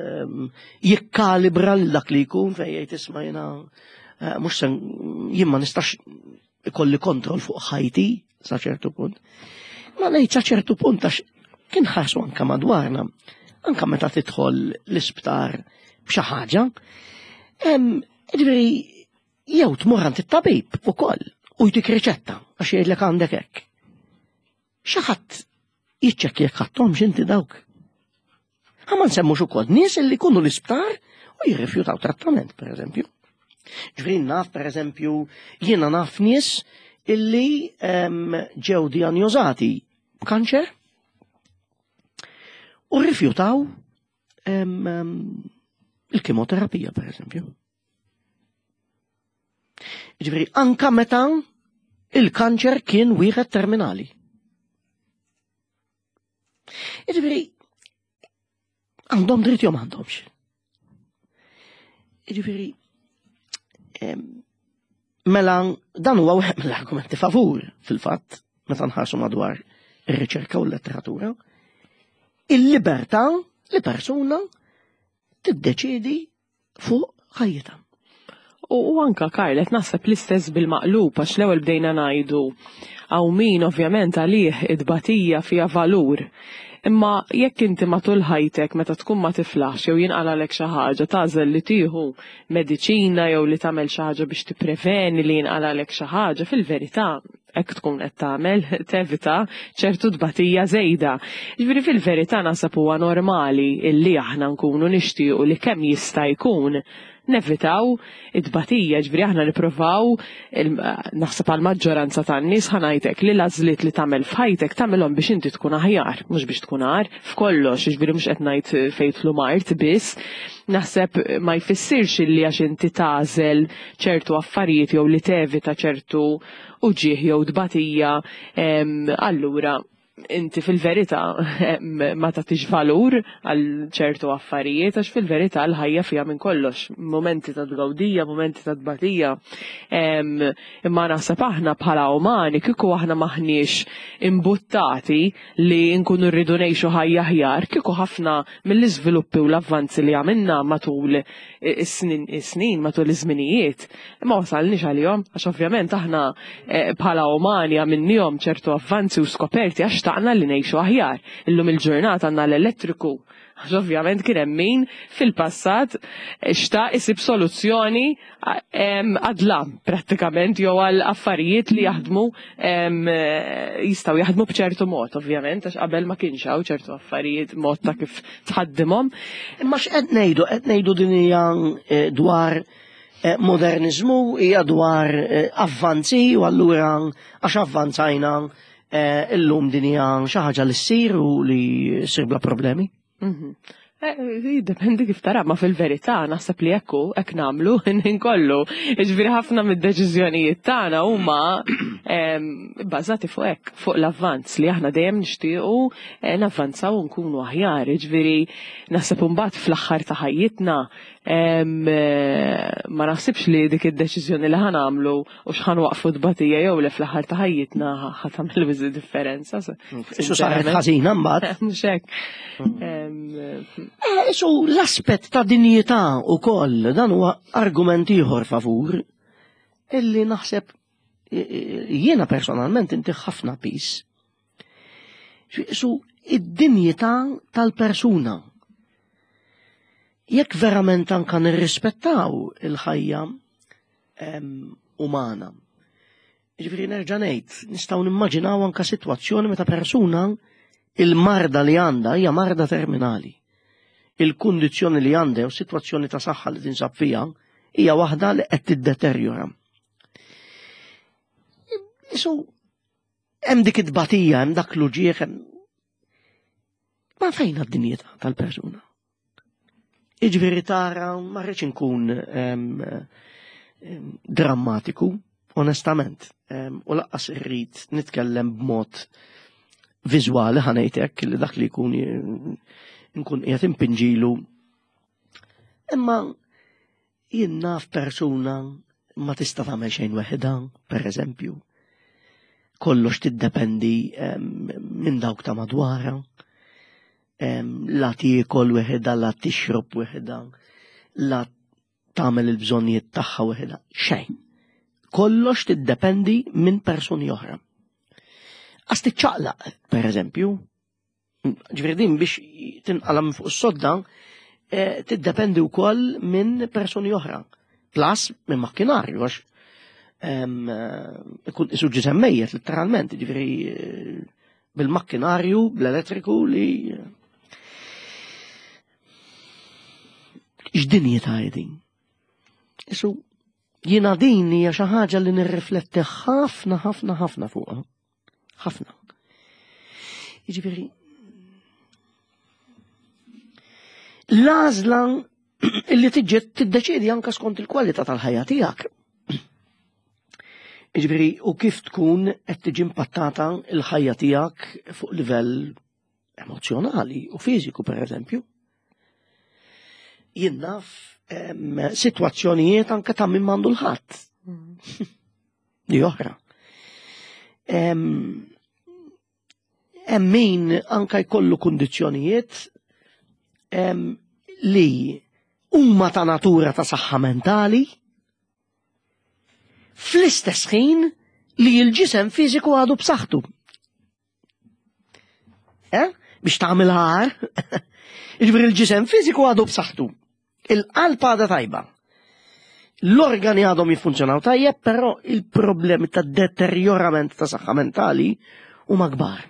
jikkalibra l dak li jkun fejn jgħid isma' jiena mhux jien ma nistax ikolli kontroll fuq ħajti sa ċertu punt. Ma ngħid sa ċertu punt għax kien ħarsu anke madwarna, anke meta tidħol l-isptar b'xi ħaġa, jiġifieri jew tmur għand it-tabib ukoll u jtik riċetta għax jgħidlek għandek hekk. Xi ħadd jiċċekkja jekk ħadthomx inti dawk. Ħa ma nsemmux ukoll nies illi jkunu l-isptar u jirrifjutaw trattament, pereżempju. Ġifieri naf pereżempju jiena naf nies illi ġew dijanjożati b'kanċer u rrifjutaw il-kemoterapija, per eżempju. Ġifieri anka meta il-kanċer kien wieħed terminali. Ġifieri għandhom dritt jew m'għandhomx. Ġifieri mela dan huwa wieħed mill-argumenti favur fil-fatt meta nħarsu madwar ir-riċerka u l-letteratura. Il-libertà li persuna tiddeċiedi fuq ħajjitha. U anka Karl, qed naħseb l-istess bil-maqlub għax l-ewwel bdejna ngħidu hawn min ovvjament għalih id-tbatija fiha valur. Imma jekk inti matul ħajtek meta tkun ma tiflaħx jew jinqalalek xi ħaġa tagħżel li tieħu mediċina jew li tagħmel xi ħaġa biex tippreveni li jinqalalek xi ħaġa, fil-verità hekk tkun qed tagħmel tevita ċertu tbatija żejda. Ġifieri fil-verità naħseb huwa normali illi aħna nkunu nixtiequ li kemm jista' jkun nevitaw id-tbatija, ġifieri aħna nippruvaw naħseb għal maġġoranza tan-nies ħanajtek li l-għażliet li tagħmel f'ħajtek tagħmelhom biex inti tkun aħjar, mhux biex tkun għar f'kollox, ġifieri mhux qed ngħid fejn tlu mart biss. Naħseb ma jfissirx li għax inti tagħżel ċertu affarijiet jew li tevita ċertu uġieħ jew tbatija allura inti fil-verità ma tagħtix valur għal ċertu affarijiet għax fil-verità l-ħajja fiha minn kollox, momenti ta' tgawdija, momenti ta' tbatija. Imma naħseb aħna bħala umani kieku aħna maħniex imbuttati li nkunu rridu ngħixu ħajja aħjar, kieku ħafna mill-iżviluppi u l-avvanzi li għamilna matul is-snin, matul iż-żminijiet, ma wasalniex għalihom għax ovvjament aħna bħala umani għamilniehom ċertu avvanzi u skoperti għax taqna li ngħixu aħjar. Illum il-ġurnata għandna l-elettriku, Għax ovvjament kien hemm min fil-passat xtaq isib soluzzjoni għadla prattikament jew għal affarijiet li jaħdmu jistgħu jaħdmu b'ċertu mod ovvjament għax qabel ma kienx hawn ċertu affarijiet mod ta' kif tħaddimhom. Imma x'qed ngħidu, qed ngħidu din hija dwar modernizmu, hija dwar avvanzi u allura għax avvanzajna illum din hija xi ħaġa li ssir u li ssir bla problemi? Jiddependi kif tara, ma fil-verità naħseb li ekku hekk nagħmlu inkollu. Jiġifieri ħafna mid-deċiżjonijiet tagħna huma bbażati fuq hekk, fuq l-avvanz li aħna dejjem nixtiequ navvanzaw u nkunu aħjar. Jiġifieri naħseb imbagħad fl-aħħar ta' ħajjitna ma naħsibx li dik id-deċiżjoni li ħanamlu u x'ħan waqfu d-batija jew li fl-aħħar ta' ħajjitna ħatamel biżi differenza. Isu saret ħażina mbagħad. Mhux hekk. Isu l-aspett ta' dinjità wkoll dan huwa argument ieħor favur illi naħseb jiena personalment inti ħafna pis. Isu id-dinjità tal-persuna. Jekk verament anka nirrispettaw il-ħajja umana. Ġifieri nerġa' ngħid, nistgħu nimmaġinaw anka sitwazzjoni meta persuna il-marda li għandha hija marda terminali. Il-kundizzjoni li għandha u sitwazzjoni ta' saħħa li tinsab fiha hija waħda li qed tiddeterjora. Isu hemm dik id-batija, hemm dak l-uġieħ, ma fejn għad-dinjità tal-persuna? Iġveri tara, ma rridx inkun drammatiku, onestament, u laqqas irrid nitkellem b'mod viżwali ħanejtek li dak li jkun nkun qiegħed impinġilu. Imma jien naf persuna ma tista' tagħmel xejn weħida, pereżempju. Kollox tiddependi minn dawk ta' madwarha. La tiekol weħeda, la tixrob weħeda, la tagħmel il-bżonnijiet tagħha weħeda, xejn. Kollox tiddependi minn persuni oħra. Għas tiċċaqlaq, pereżempju, ġifieri din biex tinqalam fuq is-sodda tiddependi wkoll minn persuni oħra. Plus minn makkinarju għax ikun isu ġisem mejjed letteralment, ġifieri bil-makkinarju, bl-elettriku li x'dinjità din. Isu jiena din hija xi ħaġa li nirrifletti ħafna ħafna ħafna fuqha. Ħafna. Jiġifieri l-għażla illi tiġi tiddeċiedi anke skont il-kwalità tal-ħajja tiegħek. Jiġifieri u kif tkun qed tiġi impattata l-ħajja tiegħek fuq livell emozjonali u fiżiku pereżempju. Jien naf sitwazzjonijiet anke ta' min m'għandu l-ħadd. Li oħra. Hemm min anke jkollu kundizzjonijiet li huma ta' natura ta' saħħa mentali fl-istess ħin li l-ġisem fiżiku għadu b'saħħtu. Eh? Biex tagħmel ħar, jiġifieri l-ġisem fiżiku għadu b'saħħtu. Il-qalb għadha tajba. L-organi għadhom jiffunzjonaw tajjeb, però il-problemi ta' deterjorament ta' saħħa mentali huma kbar.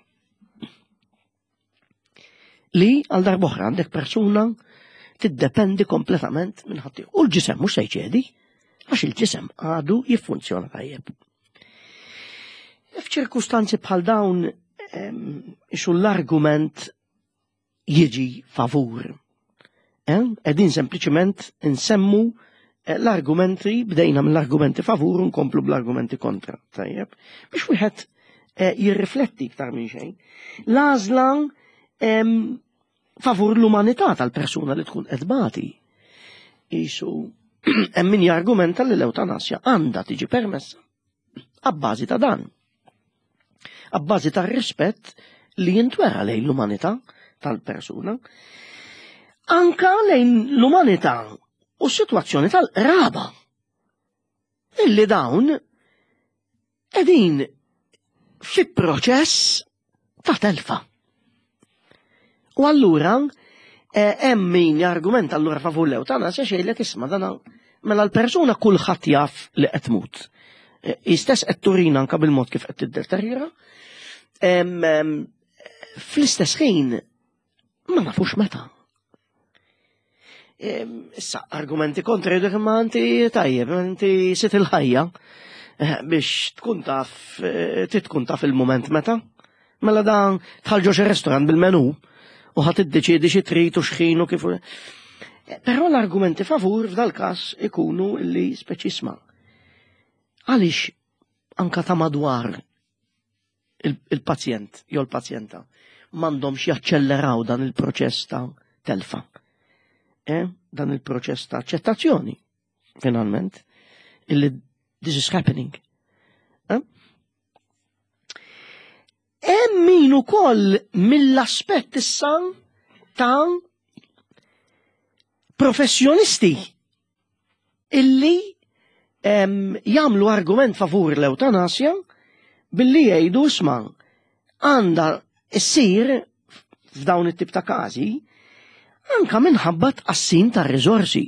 Li għal darb'oħra għandek persuna tiddependi kompletament minn ħadd. U l-ġisem mhux se jċedi, għax il-ġisem għadu jiffunzjona tajjeb. F'ċirkustanzi bħal dawn ixu l-argument jiġi favur. Edin sempliċement nsemmu l-argumenti, bdejna mill-argumenti favur u nkomplu bl-argumenti kontra. Tajjeb. Biex wieħed jirrifletti iktar minn xejn. L-għażla favur l-umanità tal-persuna li tkun qed bagħti. Isu hemm min jargumenta li l-eutanasja għandha tiġi permessa abbażi ta' dan. Abbażi tar-rispett li jintwera lejn l-umanità tal-persuna, anka lejn l-umanità u s-sitwazzjoni tal-raba. Illi dawn qegħdin fi proċess ta' telfa. U allura hemm min jargumenta allura favur l-eutanasja xejlek isma' dan mela l-persuna kulħadd jaf li qed tmut. Istess qed turina anke bil-mod kif qed tiddeterjora. Fl-istess ħin ma nafux meta. Issa argumenti kontra jidher imma inti tajjeb, inti sit il-ħajja biex tkun taf titkun taf il-mument meta. Mela dan tħalġu xi restorant bil-menù u ħadd iddeċiedi xi trid u x'ħin u kif. Però l-argumenti favur f'dal-każ ikunu li speċisma. Għaliex anka ta' madwar il-pazjent jew l-pazjenta m'għandhomx jaċċelleraw dan il-proċess ta' telfa. Eh? Dan il-proċess ta' aċċettazzjoni, finalment, illi this is happening. Eh? Hemm min ukoll mill-aspett issa ta' professjonisti illi jagħmlu argument favur l-eutanasja billi jgħidu isma' għandha ssir f'dawn it-tip ta' każi anka minħabba tqassim ta' riżorsi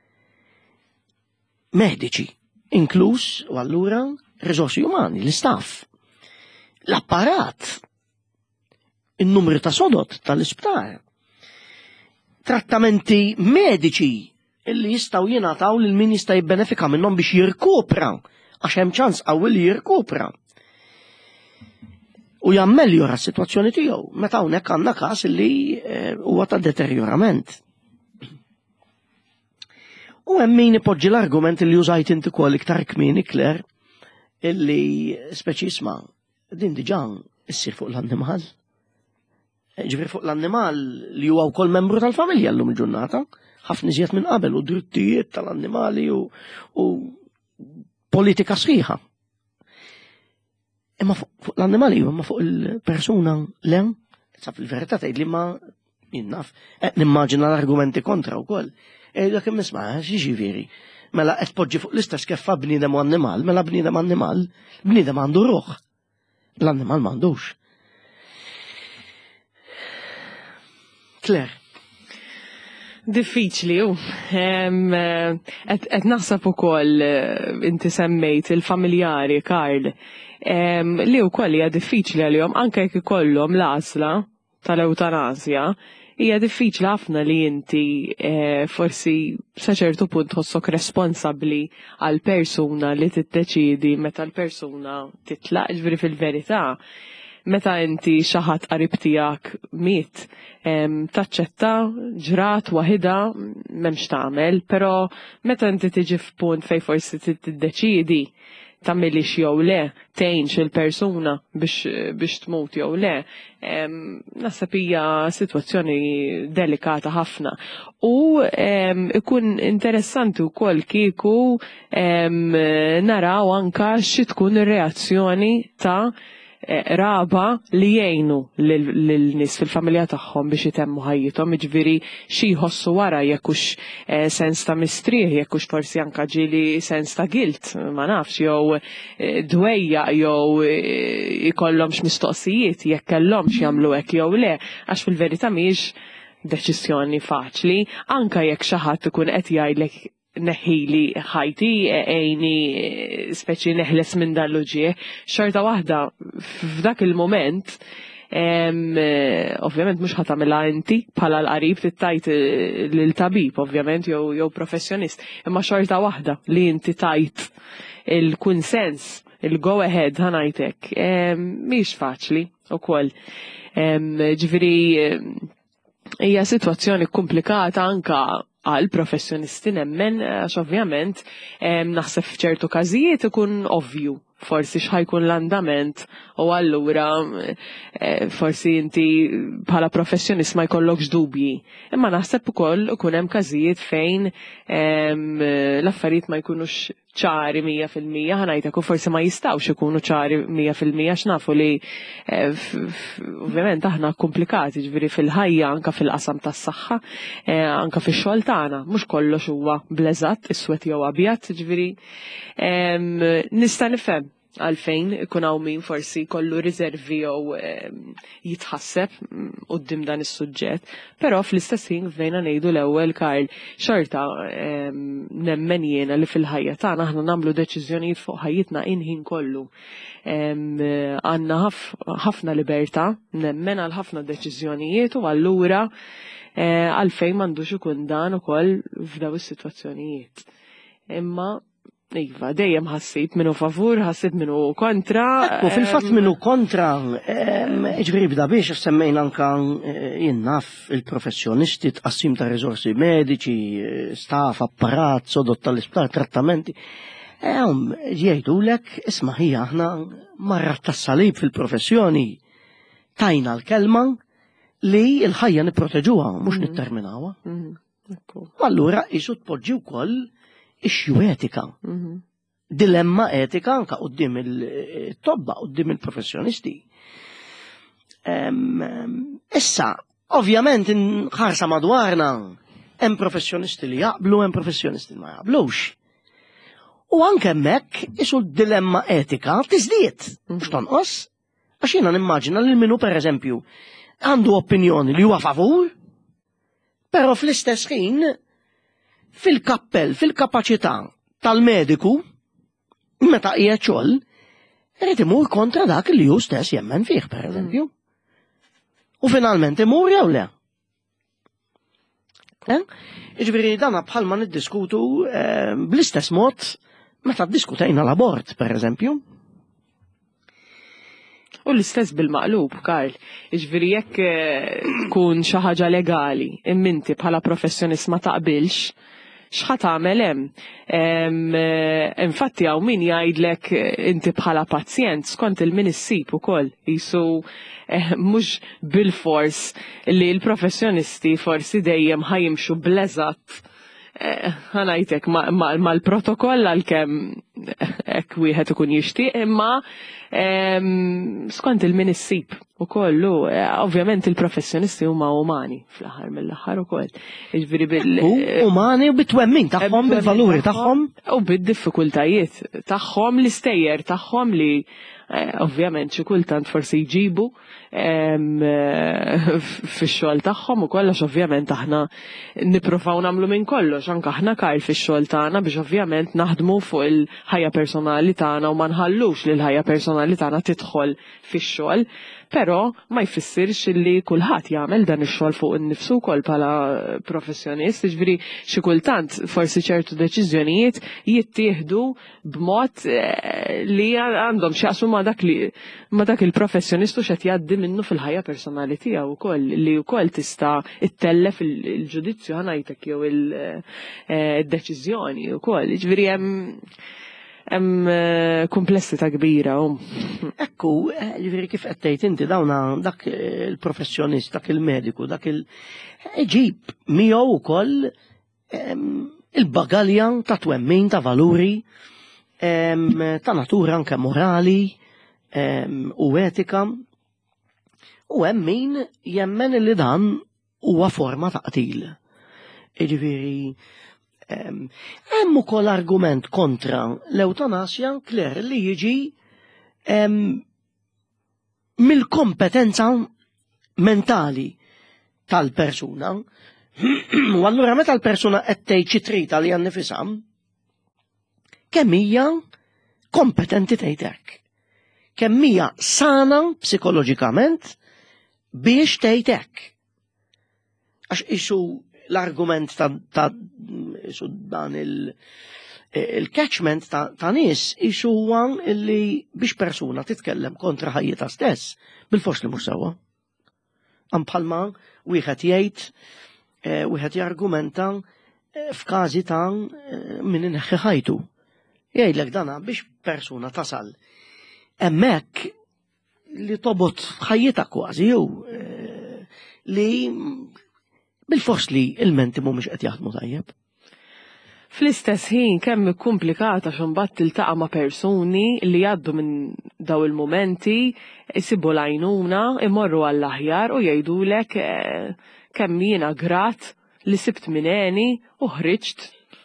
mediċi, inkluż u allura riżorsi umani, l-istaff, l-apparat, in-numru ta' sodot tal-isptar, trattamenti mediċi illi jistgħu jingħataw lil min jista' jibbenefika minnhom biex jirkupra għax hemm ċans qawwi li jirkupra. U jammeljora s-sitwazzjoni tiegħu meta hawnhekk għandna każ li huwa ta' deterjorament. U hemm min ipoġġi l-argument li użajt inti ukoll iktar kmieni Kler illi speċisma din diġà issir fuq l-annimal. Ġifier fuq l-annimal li huwa wkoll membru tal-familja llum il-ġurnata, ħafna iżjed minn qabel u drittijiet tal-annimali u, u politika sħiħa. Imma fuq l-annimali imma fuq il-persuna le, sa fil-verità tgħid li ma jinnaf, nimmaġina l-argumenti kontra wkoll. E dak imma xiġifieri. Mela qed tpoġġi fuq l-istess keffa bniedem u annimal, mela bniedem annimal, bniedem għandu ruħ. L-annimal m'għandux. Claire. Diffiċli, u. Qed naħseb ukoll inti semmejt il-familjari, Karl, li wkoll hija diffiċli għalihom anke jekk ikollhom l-għażla tal-eutanasja, hija diffiċli ħafna li inti forsi sa ċertu punt tħossok responsabbli għal persuna li tiddeċiedi meta l-persuna titlaq, ġifieri fil-verità. Meta inti xi ħadd qarib tiegħek miet, taċċetta ġrat waħida m'hemmx tagħmel, però meta inti tiġi f'punt fejn forsi tiddeċiedi tagħmilix jew le, tgħinx il-persuna biex biex tmut jew le, naħseb hija sitwazzjoni delikata ħafna. U ikun interessanti wkoll kieku naraw anke xi tkun ir-reazzjoni ta' raba li jgħinu lil-nies fil-familja tagħhom biex itemmu ħajjithom, jiġifieri xi jħossu wara jekk hux sens ta' mistrieħ, jekk hux forsi anke ġieli sens ta' guilt, ma nafx, jew dwejja jew ikollhom x'mistoqsijiet jekk kellhomx jagħmlu hekk jew le, għax fil-verità mhijiex deċiżjoni faċli, anke jekk xi ħadd ikun qed jgħidlek neħili ħajti, ejni speċi neħles minn dan l-uġieħ, xorta waħda f'dak il-moment, ovvjament mhux ħatamilha inti bħala l-qarib tittajt lill-tabib, ovvjament jew jew professjonist, imma xorta waħda li inti tajt il-kunsens, il-go ahead ħanajtek, mhix faċli ukoll. Ġifieri hija sitwazzjoni komplikata anka għal professjonisti nemmen, għax ovvjament naħseb f'ċertu każijiet ikun ovvju forsi x'ħajkun l-andament u allura forsi inti bħala professjonist ma jkollokx dubji. Imma naħseb ukoll ikun hemm każijiet fejn l-affarijiet ma jkunux ċari mija fil-mija, ħanajtek u forsi ma jistgħux ikunu ċari mija fil-mija x'nafu li ovvjament aħna komplikati, ġifieri fil-ħajja anke fil-qasam tas-saħħa, anke fix-xogħol tagħna, mhux kollox huwa bleżatt iswed jew abjad, ġifieri nista' nifhem għalfejn ikun hawn min forsi kollu riservi jew jitħasseb quddiem dan is-suġġett, però fl-istess ħin bdejna ngħidu l-ewwel Karl xorta nemmen jiena li fil-ħajja tagħna aħna nagħmlu deċiżjonijiet fuq ħajjitna in-ħin kollu. Għandna ħafna libertà, nemmen għal ħafna deċiżjonijiet u allura għalfejn m'għandux ikun dan ukoll f'daw is-sitwazzjonijiet. Imma iva, dejjem ħassib minnu favur, ħassib minnu kontra. U fil-fatt minnu kontra, ġviri bda biex semmejn anka jinnaf il-professjonisti tqassim ta' risorsi mediċi, staff, apparat, sodot tal-isptar, trattamenti. Għum, jgħidu lek, isma ħija aħna marrat tas-salib fil-professjoni tajna l-kelma li l-ħajja niproteġuha, mhux nitterminawha. Allura isu tpoġġi wkoll ixju etika. Dilemma etika anka qudiem il-tobba, qudiem il-professjonisti. Issa, ovvjament ħarsa madwarna hemm professjonisti li jaqblu, hemm professjonisti li ma jaqblux. U anke hemmhekk isu dilemma etika tiżdied, mhux tonqos. Għax jiena nimmaġina li minnu pereżempju għandu opinjoni li huwa favur, però fl-istess ħin fil-kappell, fil-kapaċità tal-mediku, meta qiegħed xogħol, irid imur kontra dak li hu stess jemmen fih, pereżempju. U finalment imur jew le. Jiġifieri dana bħalma niddiskutu bl-istess mod meta ddiskutejna l-abort, pereżempju. U l-istess bil-maqlub, Karl. Jiġifieri jekk tkun xi ħaġa legali, imminti bħala professjonist ma taqbilx, x'ħat tagħmel hemm? Infatti hawn min jgħidlek inti bħala pazjent skont il-min issib ukoll qisu mhux bil-fors li l-professjonisti forsi dejjem ħajimxu bl-eżatt ħanajtek mal-protokoll għalkemm hekk wieħed ikun jixtieq, imma skont il-min issib ukoll. Ovvjament il-professjonisti huma umani fl-aħħar mill-aħħar ukoll. Jiġifieri bil umani u bit-twemmin tagħhom, bil-valuri tagħhom u bid-diffikultajiet tagħhom, l-istejjer tagħhom li ovvjament xi kultant forsi jġibu fix-xogħol tagħhom u kollox ovvjament aħna nippruvaw nagħmlu minn kollox anke aħna Karl fix-xogħol tagħna biex ovvjament naħdmu fuq il-ħajja personali tagħna u ma nħallux li l-ħajja personali tagħna tidħol fix-xogħol, però ma jfissirx li kulħadd jagħmel dan ix-xogħol fuq innifsu wkoll bħala professjonist, jiġifieri xi kultant forsi ċertu deċiżjonijiet jittieħdu b'mod li għandhom x'jaqsmu ma dak li ma dak il-professjonistu x'qed jgħaddi minnu fil-ħajja personali tiegħu wkoll li wkoll tista' ittellef il-ġudizzju ħanajtek jew il-deċiżjoni wkoll. Jiġifieri hemm hemm komplessità kbira. Ekku, jiġifieri kif qed tgħid inti dawna dak il-professjonist, dak il-mediku, dak il-ġib miegħu wkoll il-bagalja ta' twemmin ta' valuri ta' natura anke morali u etika. U hemm min jemmen li dan huwa forma ta' qtil. Jiġifieri hemm ukoll argument kontra l-eutanasja kler li jiġi mill-kompetenza mentali tal-persuna. U allura meta l-persuna qed tgħid xi trita li għan nifisha, kemm hija kompetenti tgħid hekk. Kemm hija sana psikoloġikament biex tgħid hekk. Għax isu l-argument ta' dan il-catchment ta' nies isu għan illi biex persuna titkellem kontra ħajjita stess bil-fors li mhux sewwa. Għan bħalma wieħed jgħid wieħed jargumenta f'każi ta' min inneħħi ħajtu. Jgħidlek dana biex persuna tasal hemmhekk li tobot ħajjita kważi jew li bil-fors li il-menti mhumiex qed jaħdmu tajjeb. Fl-istess ħin kemm komplikata x'imbagħad tiltaqa' ma' persuni li jgħaddu minn daw il-mumenti, isibu l-għajnuna, imorru għall-aħjar u jgħidulek kemm jiena grat li sibt mineni u ħriġt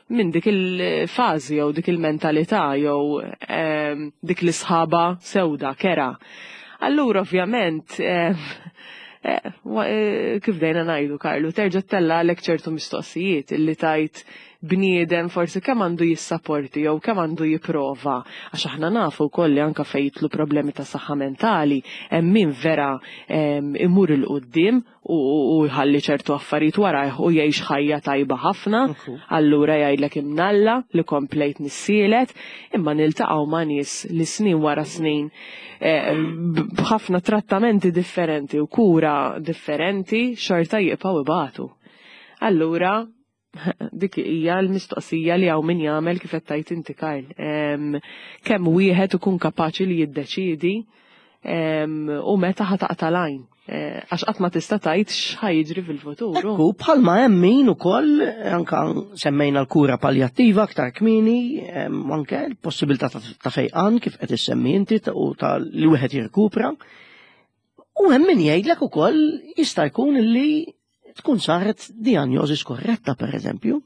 minn dik il-fażi jew dik il-mentalità jew um, dik l-isħaba sewda kera. Allura ovvjament um, eh, eh, kif dejna ngħidu Karlu, terġa' tella għalek ċertu mistoqsijiet illi tajt bniedem forsi kemm għandu jissapporti jew kemm għandu jipprova għax aħna nafu wkoll li anke fejn jitlu problemi ta' saħħa mentali hemm min vera imur il qudiem u jħalli ċertu affarijiet warajh u jgħix ħajja tajba ħafna, allura jgħidlek imnalla li komplejt nissielet, imma niltaqgħu ma' nies li snin wara snin b'ħafna trattamenti differenti u kura differenti xorta jibqgħu ibatu. Allura dik hija l-mistoqsija li hawn min jagħmel kif qed tajt inti Karl. Kemm wieħed ikun kapaċi li jiddeċiedi u meta ħataqta' lajn. Għax qatt ma tista' tgħid x'ħajjiġri fil-futur. Ekku bħalma hemm min ukoll anke semmejna l-kura paljattiva aktar kmieni, anke l-possibilità ta' fejqan kif qed issemmi inti u ta' li wieħed jirkupra. U hemm min jgħidlek ukoll jista' jkun illi tkun saret diagnosi skorretta, per eżempju.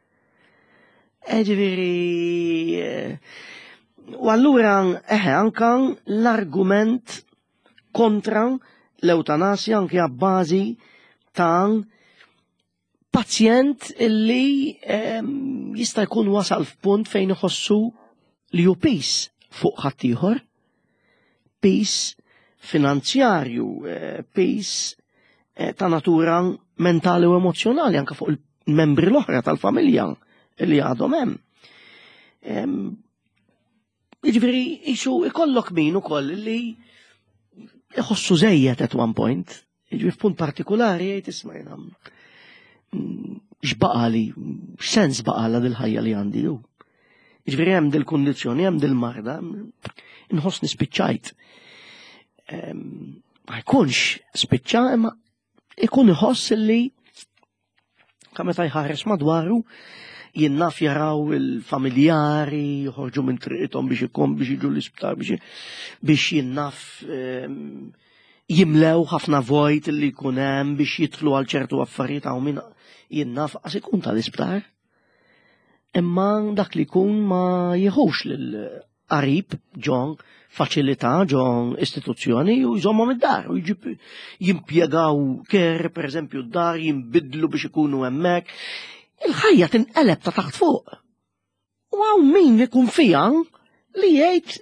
Ġifieri, u allura eħe anka l-argument kontra l-eutanasja anke għabbażi ta' pazjent illi jista' jkun wasal f'punt fejn iħossu li hu pis fuq ħaddieħor, pis finanzjarju, pis ta' natura mentali u emozjonali anke fuq il-membri l-oħra tal-familja li għadhom hemm. Jiġifieri isu ikollok min ukoll li iħossu żejjed at one point, jiġifieri f'punt partikolari jgħid isma' jiena x'baqali, x'sens baqala dil-ħajja li għandi hu. Jiġifieri hemm dil-kundizzjoni, hemm dil-marda, inħossni spiċċajt. Ma jkunx spiċċa imma ikun iħoss li kemm meta jħares madwaru jinnaf jaraw il-familjari joħorġu minn triqithom biex ikun biex jiġu l-isptar biex jinnaf jimlew ħafna vojt li jkun hemm biex jidħlu għal ċertu affarijiet hawn min jinnaf għas ikun tal-isptar. Imma dak li jkun ma jieħux lil qarib ġon faċilità ġon istituzzjoni u jżommhom id-dar u jimpjegaw ker, per eżempju d-dar jinbidlu biex ikunu hemmhekk. Il-ħajja tinqeleb ta' taħt fuq. U hawn min ikun fiha li jgħid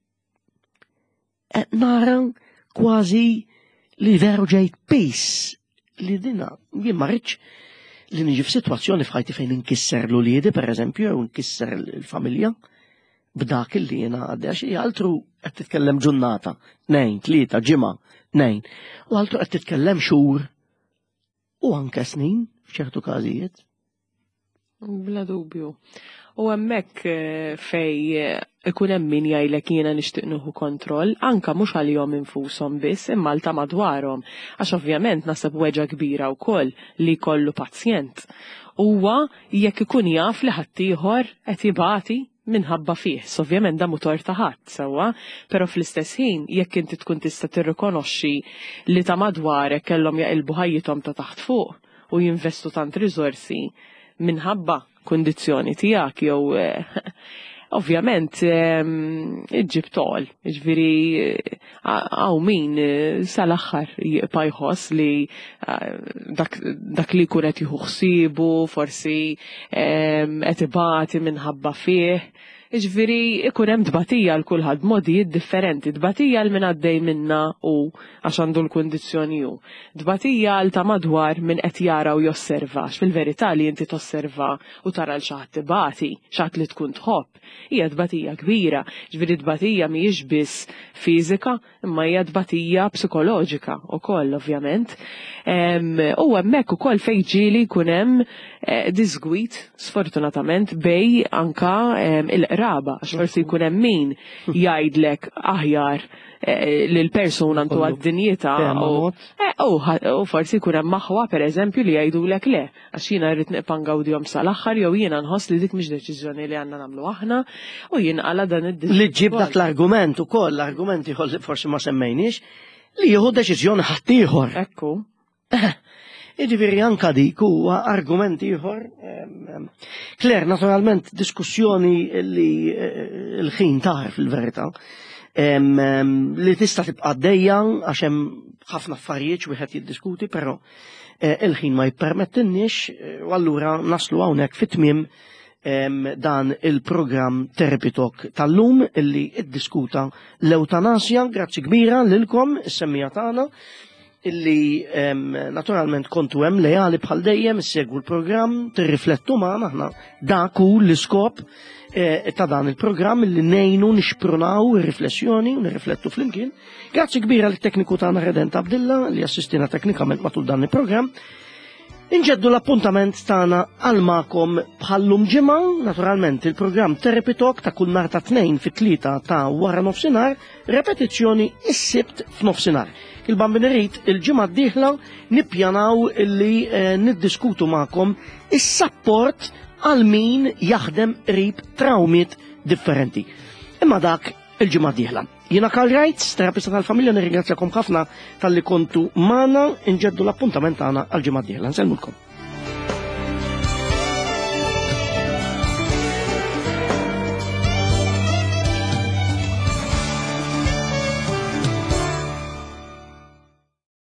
nara kważi li veru ġejt pis li dina jien ma rridx li niġi f'sitwazzjoni f'ħajti fejn inkisser l-uliedi per eżempju jew inkisser il-familja. B'dak illi jiena għaddex altru qed titkellem ġurnata, nejn, tlieta, ġimgħa, nejn, u altru qed titkellem xhur u anke snin f'ċertu każijiet. Bla dubju. U hemmhekk fej ikun hemm min jgħidlek jiena nixtieq nieħu kontroll, anke mhux għalihom infushom biss imma ta' madwarhom, għax ovvjament naseb weġa kbira wkoll li jkollu pazjent. Huwa jekk ikun jaf li ħaddieħor qed jibati minħabba fih, ovvjament da mutor ta' ħadd sewwa, però fl-istess ħin jekk inti tkun tista' tirrikonoxxi li ta' madwarek kellhom jaqilbu ħajjithom ta' taħt fuq u jinvestu tant riżorsi minħabba kundizzjoni tiegħek jew ovvjament iġġib tol, jiġifieri hawn min sal-aħħar jibqa' jħoss li dak li jkun qed jieħu ħsiebu forsi qed ibati minħabba fih. Jiġifieri ikun hemm tbatija l kulħadd modijiet differenti, tbatija l min għaddej minna u għax għandu l-kundizzjoni hu. Tbatija l ta' madwar min qed jara u josserva, fil-verità li inti tosserva u tara l xi ħadd tibati, xi ħadd li tkun tħobb. Hija tbatija kbira, ġifieri tbatija mhijiex biss fiżika, imma hija tbatija psikoloġika wkoll ovvjament. U hemmhekk ukoll fejn ġieli jkun hemm disgwit sfortunatament bej anka il-qraba, għax forsi jkun hemm min jgħidlek aħjar lil persuna ntu għad-dinjità u forsi jkun hemm maħwa pereżempju li jgħidulek le, għax jiena rrid nibqa' ngawdihom sal-aħħar jew jiena nħoss li dik mhix deċiżjoni li għandna nagħmlu aħna u jinqala dan id-disgwit. Li ġib dak l-argument ukoll, l-argument ieħor forsi ma semmejniex li jieħu deċiżjoni ħaddieħor. Ekku. Iġifieri anka dik huwa argument ieħor. Kler, naturalment diskussjoni li l-ħin tar fil-verità li tista' tibqa' għaddejja għax hemm ħafna affarijiet wieħed jiddiskuti, però il-ħin ma jippermettilniex u allura naslu hawnhekk fit-tmiem dan il-programm Therapy Talk tal-lum illi iddiskuta l-eutanasja. Grazzi kbira lilkom is-semmija tagħna illi naturalment kontu hemm lejali bħal dejjem issegwu l-programm, tirriflettu magħna aħna dak hu l-iskop ta' dan il-programm illi ngħinu nixprunaw ir-riflessjoni u nirriflettu flimkien. Grazzi kbira lit-tekniku tagħna Redent Abdilla li assistina teknikament matul dan il-programm. Inġeddu l-appuntament tagħna għal magħkom bħallum ġimgħa, naturalment il-programm Therapy Talk ta' kull nhar ta' tnejn fit-tlieta ta' wara nofsinhar, repetizzjoni is-sibt f'nofsinhar. Il-bambinerit il-ġimgħa d-dieħla nippjanaw illi eh, niddiskutu magħkom is-support għal min jaħdem qrib trawmiet differenti. Imma dak il-ġimgħa d-dieħla. Jiena Karl Reitz, terapista tal-familja, nirringrazzjakom ħafna tal-li kontu magħna, inġeddu l-appuntament tagħna għal ġimgħa d-dieħla. Nsellmulkom.